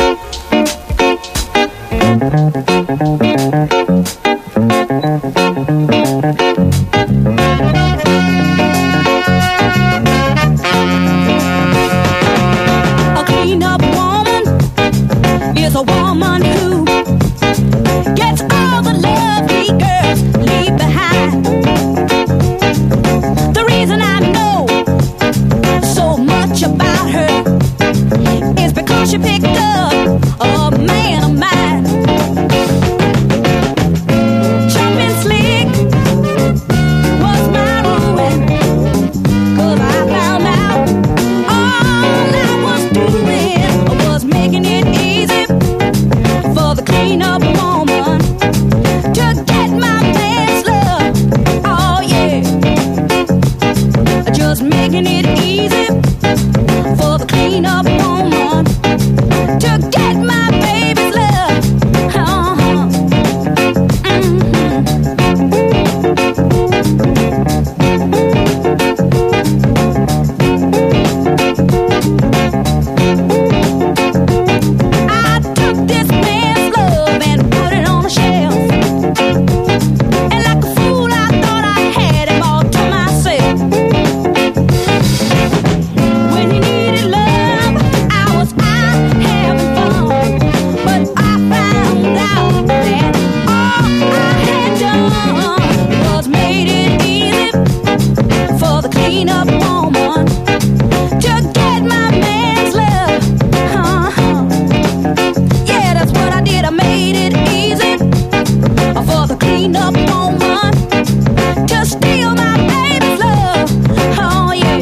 A clean-up woman is a woman who gets all the lovely girls leave behind. The reason I know so much about her is because she picked up a man of mine. Jumping slick was my ruin, 'cause I found out all I was doing was making it easy for the clean-up woman to get my man's love. Oh yeah, just making it easy for the clean-up woman to get my baby's love. I took this man's love and put it on a shelf, and like a fool I thought I had him all to myself. When he needed love, I was out having fun, but I found out that all I had done was made it easy for the clean-up woman to get my man's love. Yeah, that's what I did. I made it easy for the clean-up woman to steal my baby's love. Oh yeah.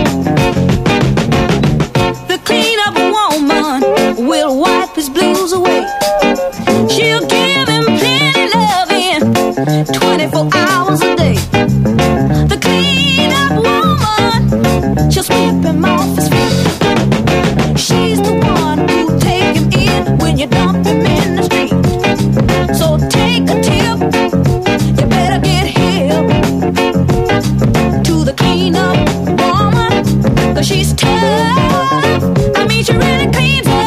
The clean-up woman will wipe his blues away. She'll give him plenty loving 24 hours a day. The clean-up woman, she'll sweep him off his feet. She's the one who'll take him in when you dump him in the street. So take a tip, you better get hip to the clean-up woman, 'cause she's tough. I mean, she really cleans up.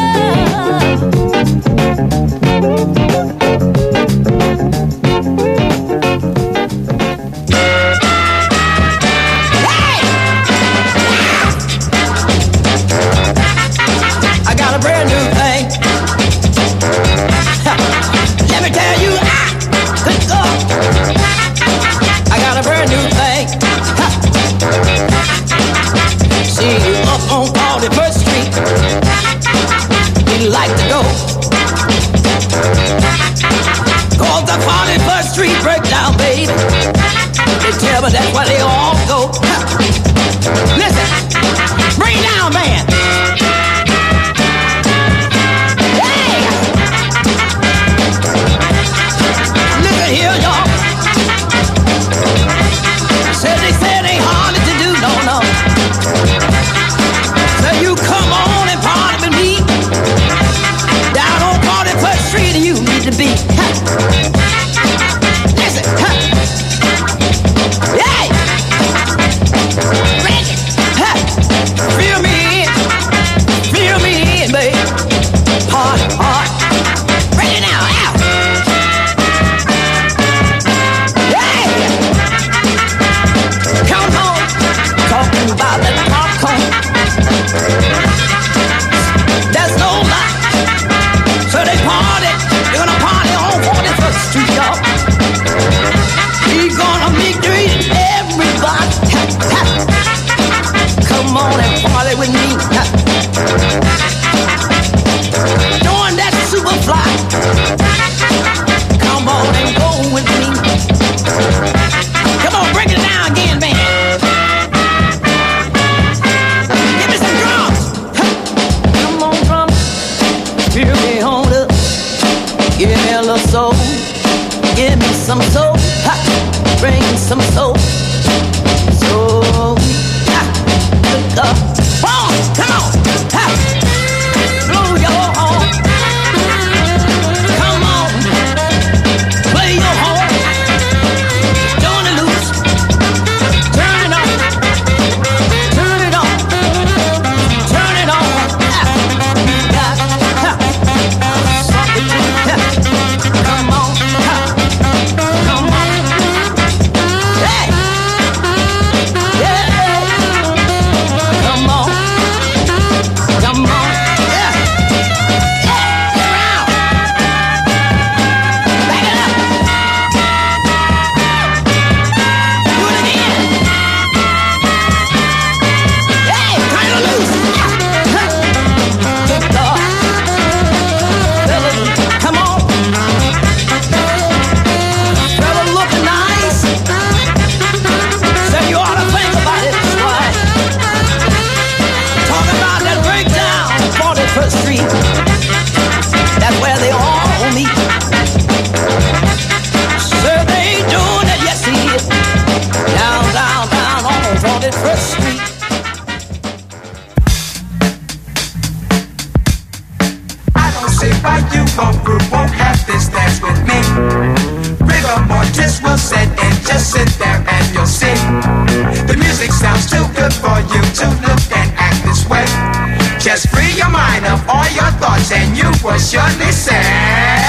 I got a brand new thing. Let me tell you, I got a brand new thing. See you up on 41st Street. We like to go. 'Cause the 41st Street breakdown, baby. They tell me that's where they all go. Listen, bring it down, man. Listen here, y'all. They said ain't hard to do, no. So you come on and party with me down on 41st Street, and you need to be. Listen, hey, Reggie, feel me in, baby. Hard, bring it now, out. Come on, talking about that popcorn. That's no lie. So they party, they're gonna party on 41st Street, y'all. We gonna meet everybody. Come on and party with me. Doing that super fly. Come on and go with me. Come on, break it down again, man. Give me some drums. Come on, drums. Feel me on up. Give me a little soul. Give me some soul. Bring some soul. Soul. Look up. Come on. Blow your horn. Come on. what Shorty said.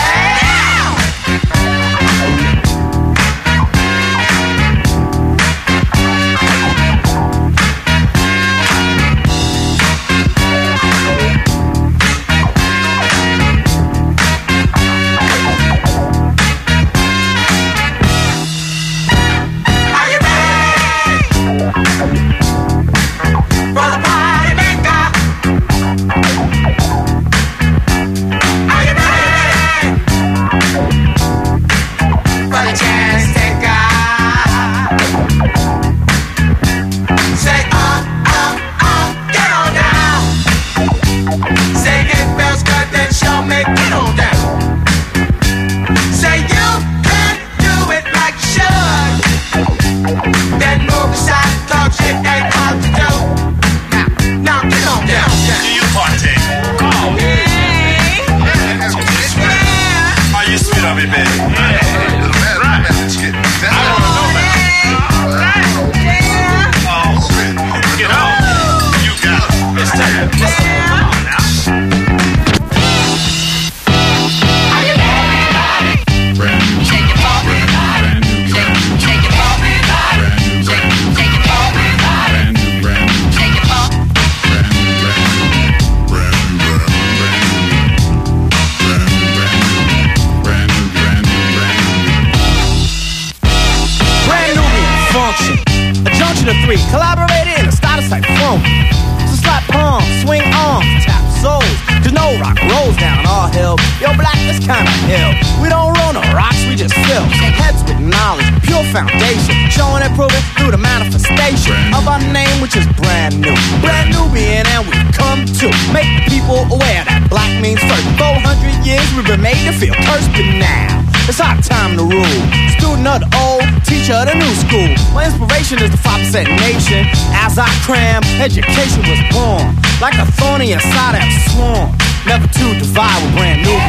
Collaborated in a style type phone. So slap palms, swing arms, tap souls. Cause no rock rolls down our hill. Yo, black, this kind of hill. We don't roll no rocks, we just fill heads with knowledge, pure foundation. Showing and proving through the manifestation of our name, which is brand new. Brand Nubian, and we come to make people aware that black means first. 400 years we've been made to feel cursed, but now it's our time to rule. Student of the old, teacher of the new school. My inspiration is the 5% nation. As I cram, education was born. Like a thorn in your side, I've sworn never to divide with brand new.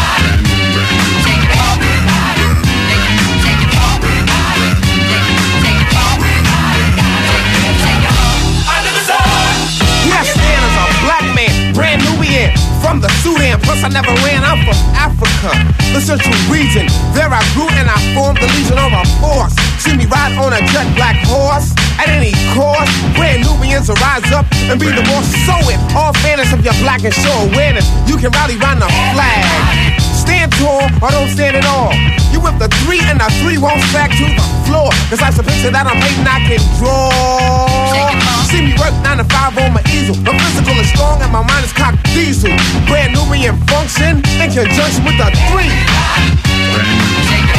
Yes, stand as a black man, brand Nubian. From the Sudan, plus I never ran, I'm from Africa, the central region. There I grew and I formed the Legion of a Force. See me ride on a jet black horse at any cost. Brand Nubians will rise up and be the more so it. All fairness of your black and show awareness. You can rally round the flag. Stand tall or don't stand at all. You with the 3 and the 3 won't sag to the floor. Cause that's a picture that I'm hating I can draw. See me work 9 to 5 on my easel. My physical is strong and my mind is cocked diesel. Brand Nubian function in conjunction with the 3.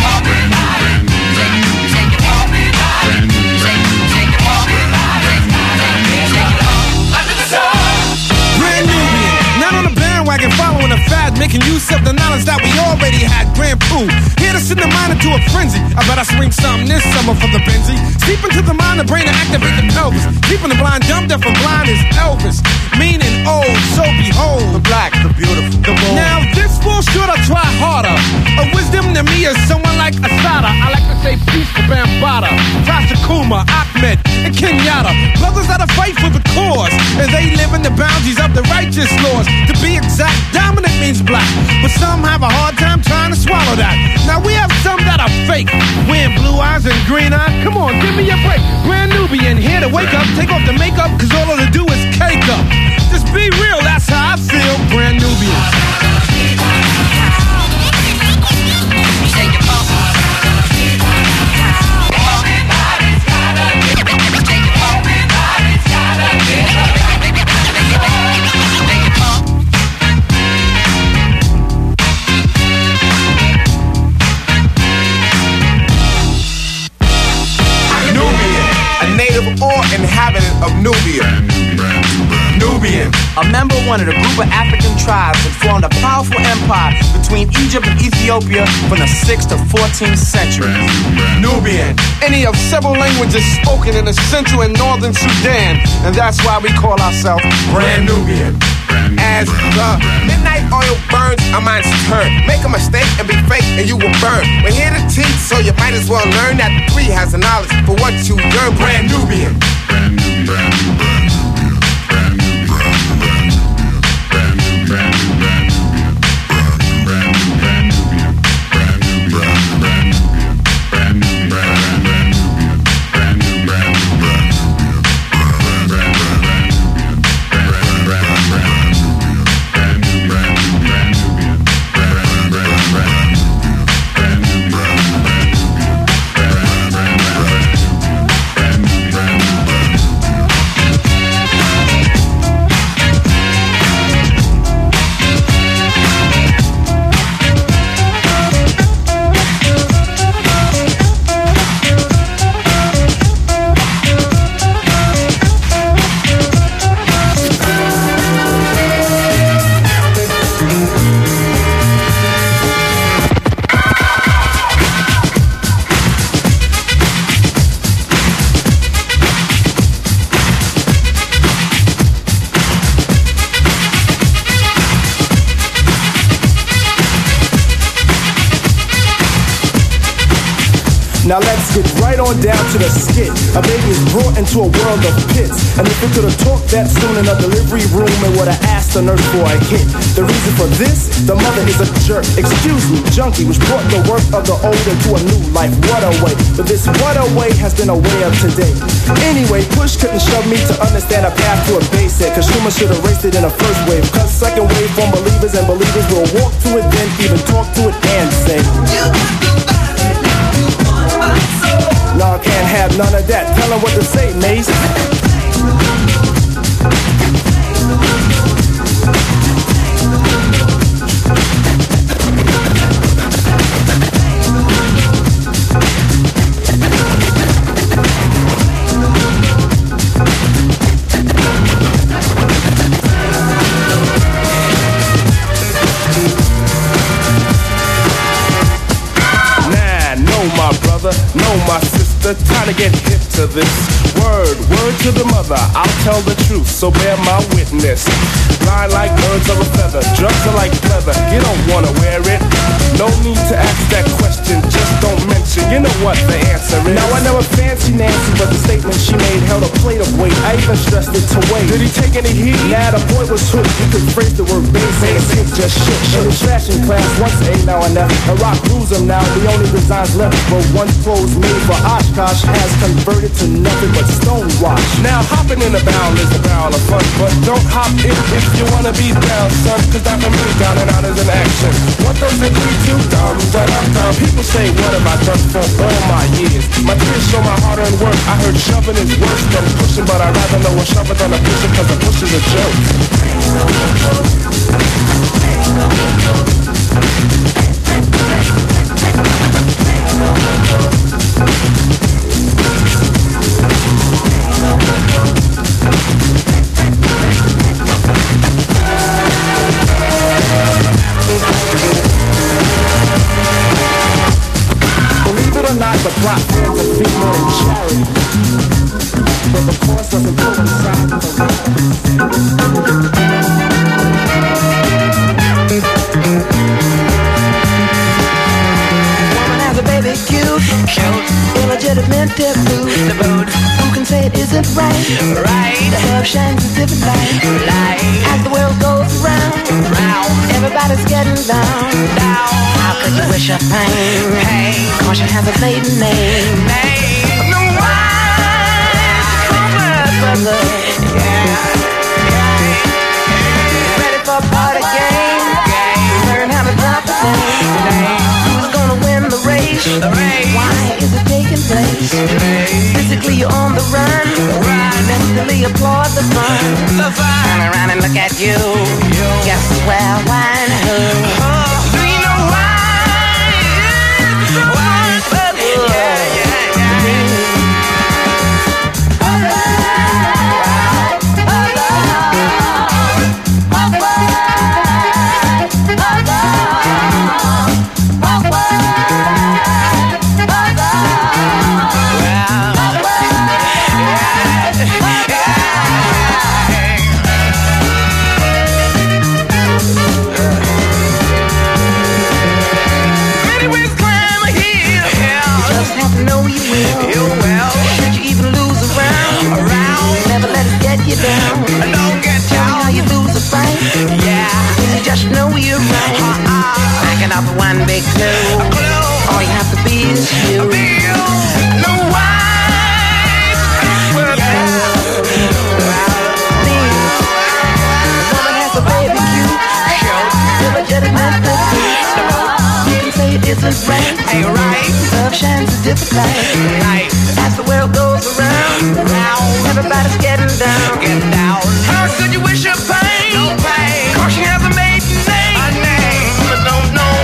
Brand Nubian, not on the bandwagon, following the fad, making use of the knowledge that we already had. Grand Pooh, here to send the mind into a frenzy. I bet I swing something this summer for the Benzie. Steep into the mind, the brain to activate the pelvis. Keeping the blind dumb, deaf and blind is Elvis. Meaning old, so behold the black, the beautiful, the bold. Now this fool should I try harder. A wisdom to me is someone like Asada. I like to say peace to Bambaataa, Tasha Kuma, Ahmed, and Kenyatta. Brothers that fight for the cause, and they live in the boundaries of the righteous laws. To be exact, dominant means black, but some have a hard time trying to swallow that. Now we have some that are fake, wearing blue eyes and green eyes. Come on, give me a break. Brand Nubian here to wake up, take off the makeup, cause all to do is cake up. Just be real, that's how I feel. Brand Nubian. Or inhabitant of Nubia. Nubian. A member of one of the group of African tribes that formed a powerful empire between Egypt and Ethiopia from the 6th to 14th century. Nubian. Any of several languages spoken in the central and northern Sudan. And that's why we call ourselves Brand Nubian. As the midnight oil burns, our minds turn. Make a mistake and be fake and you will burn. We're here to teach, so you might as well learn that the 3 has the knowledge for what you yearn. Brand Nubian. Brand Nubian. Brand Nubian. Brand Nubian. Brand Nubian. Brand Nubian. Brand Nubian. Now let's get right on down to the skit. A baby is brought into a world of pits, and if it could have talked that soon in a delivery room, it would have asked the nurse for a hit. The reason for this, the mother is a jerk. Excuse me, junkie, which brought the work of the old into a new life. What a way, but this what a way has been a way of today. Anyway, push couldn't shove me to understand a path to a basic, cause Schumer should have raced it in a first wave. Cause second wave from believers, and believers will walk to it, then even talk to it and say, no, I can't have none of that. Tell them what to say, Mace. Know my sister, time to get hip to this. Word to the mother, I'll tell the truth, so bear my witness. Blind like birds of a feather, drugs are like leather, you don't wanna wear it. No need to ask that question, just don't mention, you know what the answer is. Now I never fancy Nancy, but the statement she made held a plate of weight. I even stressed it to wait. Did he take any heat? Nah, the boy was hooked, he could phrase the word base, and his hip just shook. In his fashion class, once A, now and F, a rock rules him now, the only designs left were once clothes made for Oshkosh has converted to nothing but stonewash. Now hopping in a barrel is a barrel of fun, but don't hop in if you wanna be down, son, cause that for me down and out is an action. What those that do too dumb, but I'm down. People say, what have I done for all my years? My tears show my hard-earned work. I heard shoving is worse than pushing, but I'd rather know a shover than a pusher, cause a push is a joke. Believe it or not, the plot forms a female in charity, but the course doesn't coincide with the Woman has a baby cute, illegitimate taboo. Who can say it isn't right? The herb shines a different light. As the world goes round, everybody's getting down. How could you wish her pain? Caution has a maiden name. No one, ready for a party game? Learn how to drop the thing. Who's gonna win the race? Why is it taking place? Physically you're on the run. Mentally applaud the fun. Turn around and look at you. Guess where, why, and who? Do you know why? Up one big clue. All you have to be is you. No why. Woman has a baby cute. Illegitimate you can say it isn't right. Love shines a different light. As the world goes around, everybody's getting down. How could you wish her pain? No pain. Cause she has a maiden name. A name. But don't know.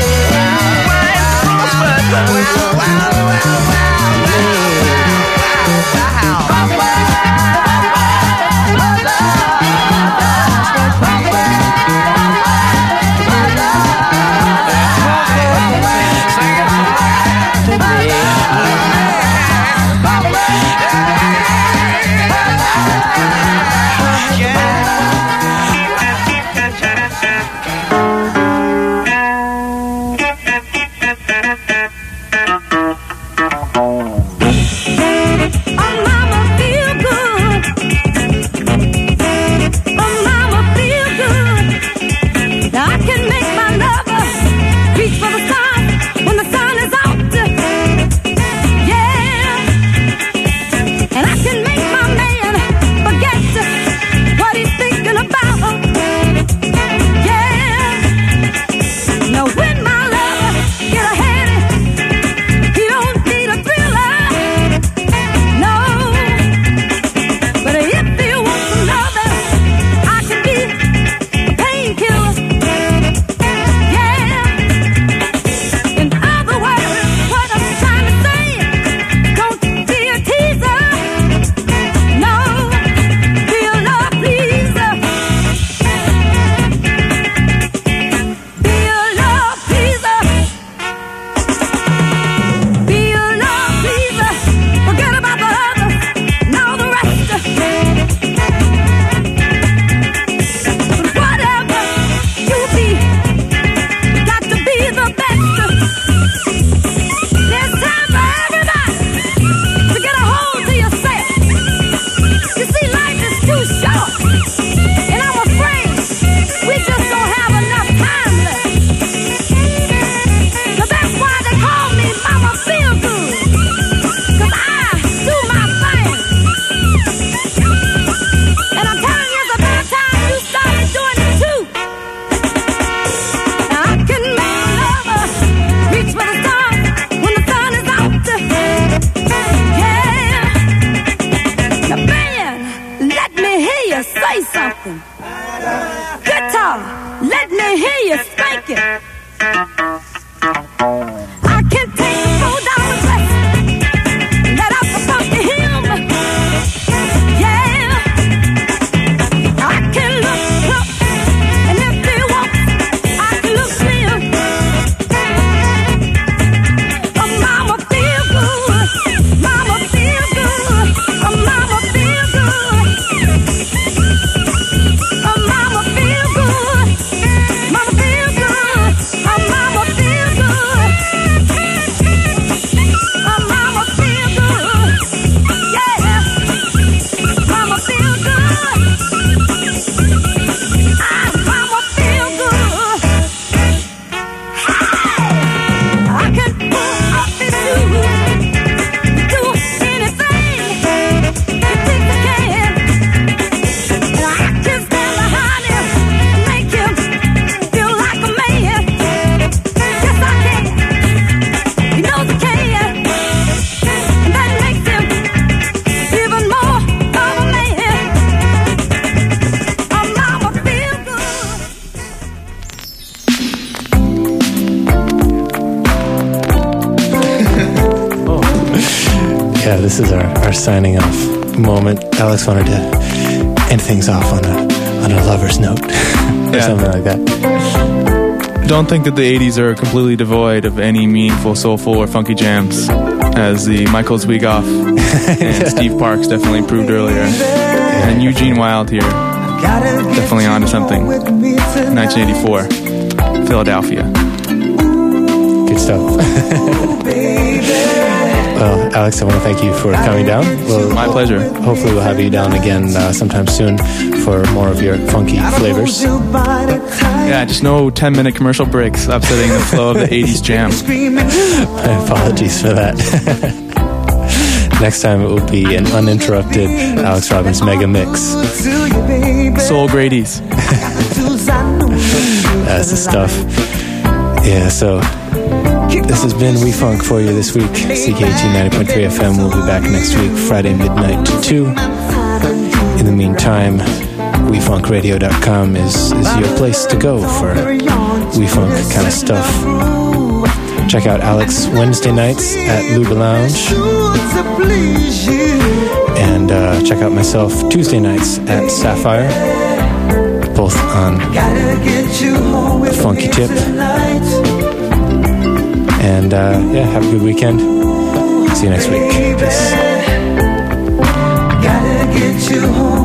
Yeah, this is our signing off moment. Alex wanted to end things off on a lover's note or something like that. Don't think that the 80s are completely devoid of any meaningful, soulful, or funky jams, as the Michael Zwigoff and Steve Parks definitely proved earlier. And Eugene Wilde here, definitely onto something. 1984, Philadelphia. Good stuff. Well, Alex, I want to thank you for coming down. My pleasure. Hopefully we'll have you down again sometime soon for more of your funky flavors. Yeah, just no 10-minute commercial breaks upsetting the flow of the 80s jam. My apologies for that. Next time it will be an uninterrupted Alex Robbins mega mix. Soul Grady's. That's the stuff. Yeah, so this has been We Funk for you this week. CKT 90.3 FM will be back next week, Friday midnight to 2. In the meantime, WeFunkRadio.com is your place to go for We Funk kind of stuff. Check out Alex Wednesday nights at Luba Lounge. And check out myself Tuesday nights at Sapphire. Both on Funky Tip. And have a good weekend. See you next week. Peace. Gotta get you home.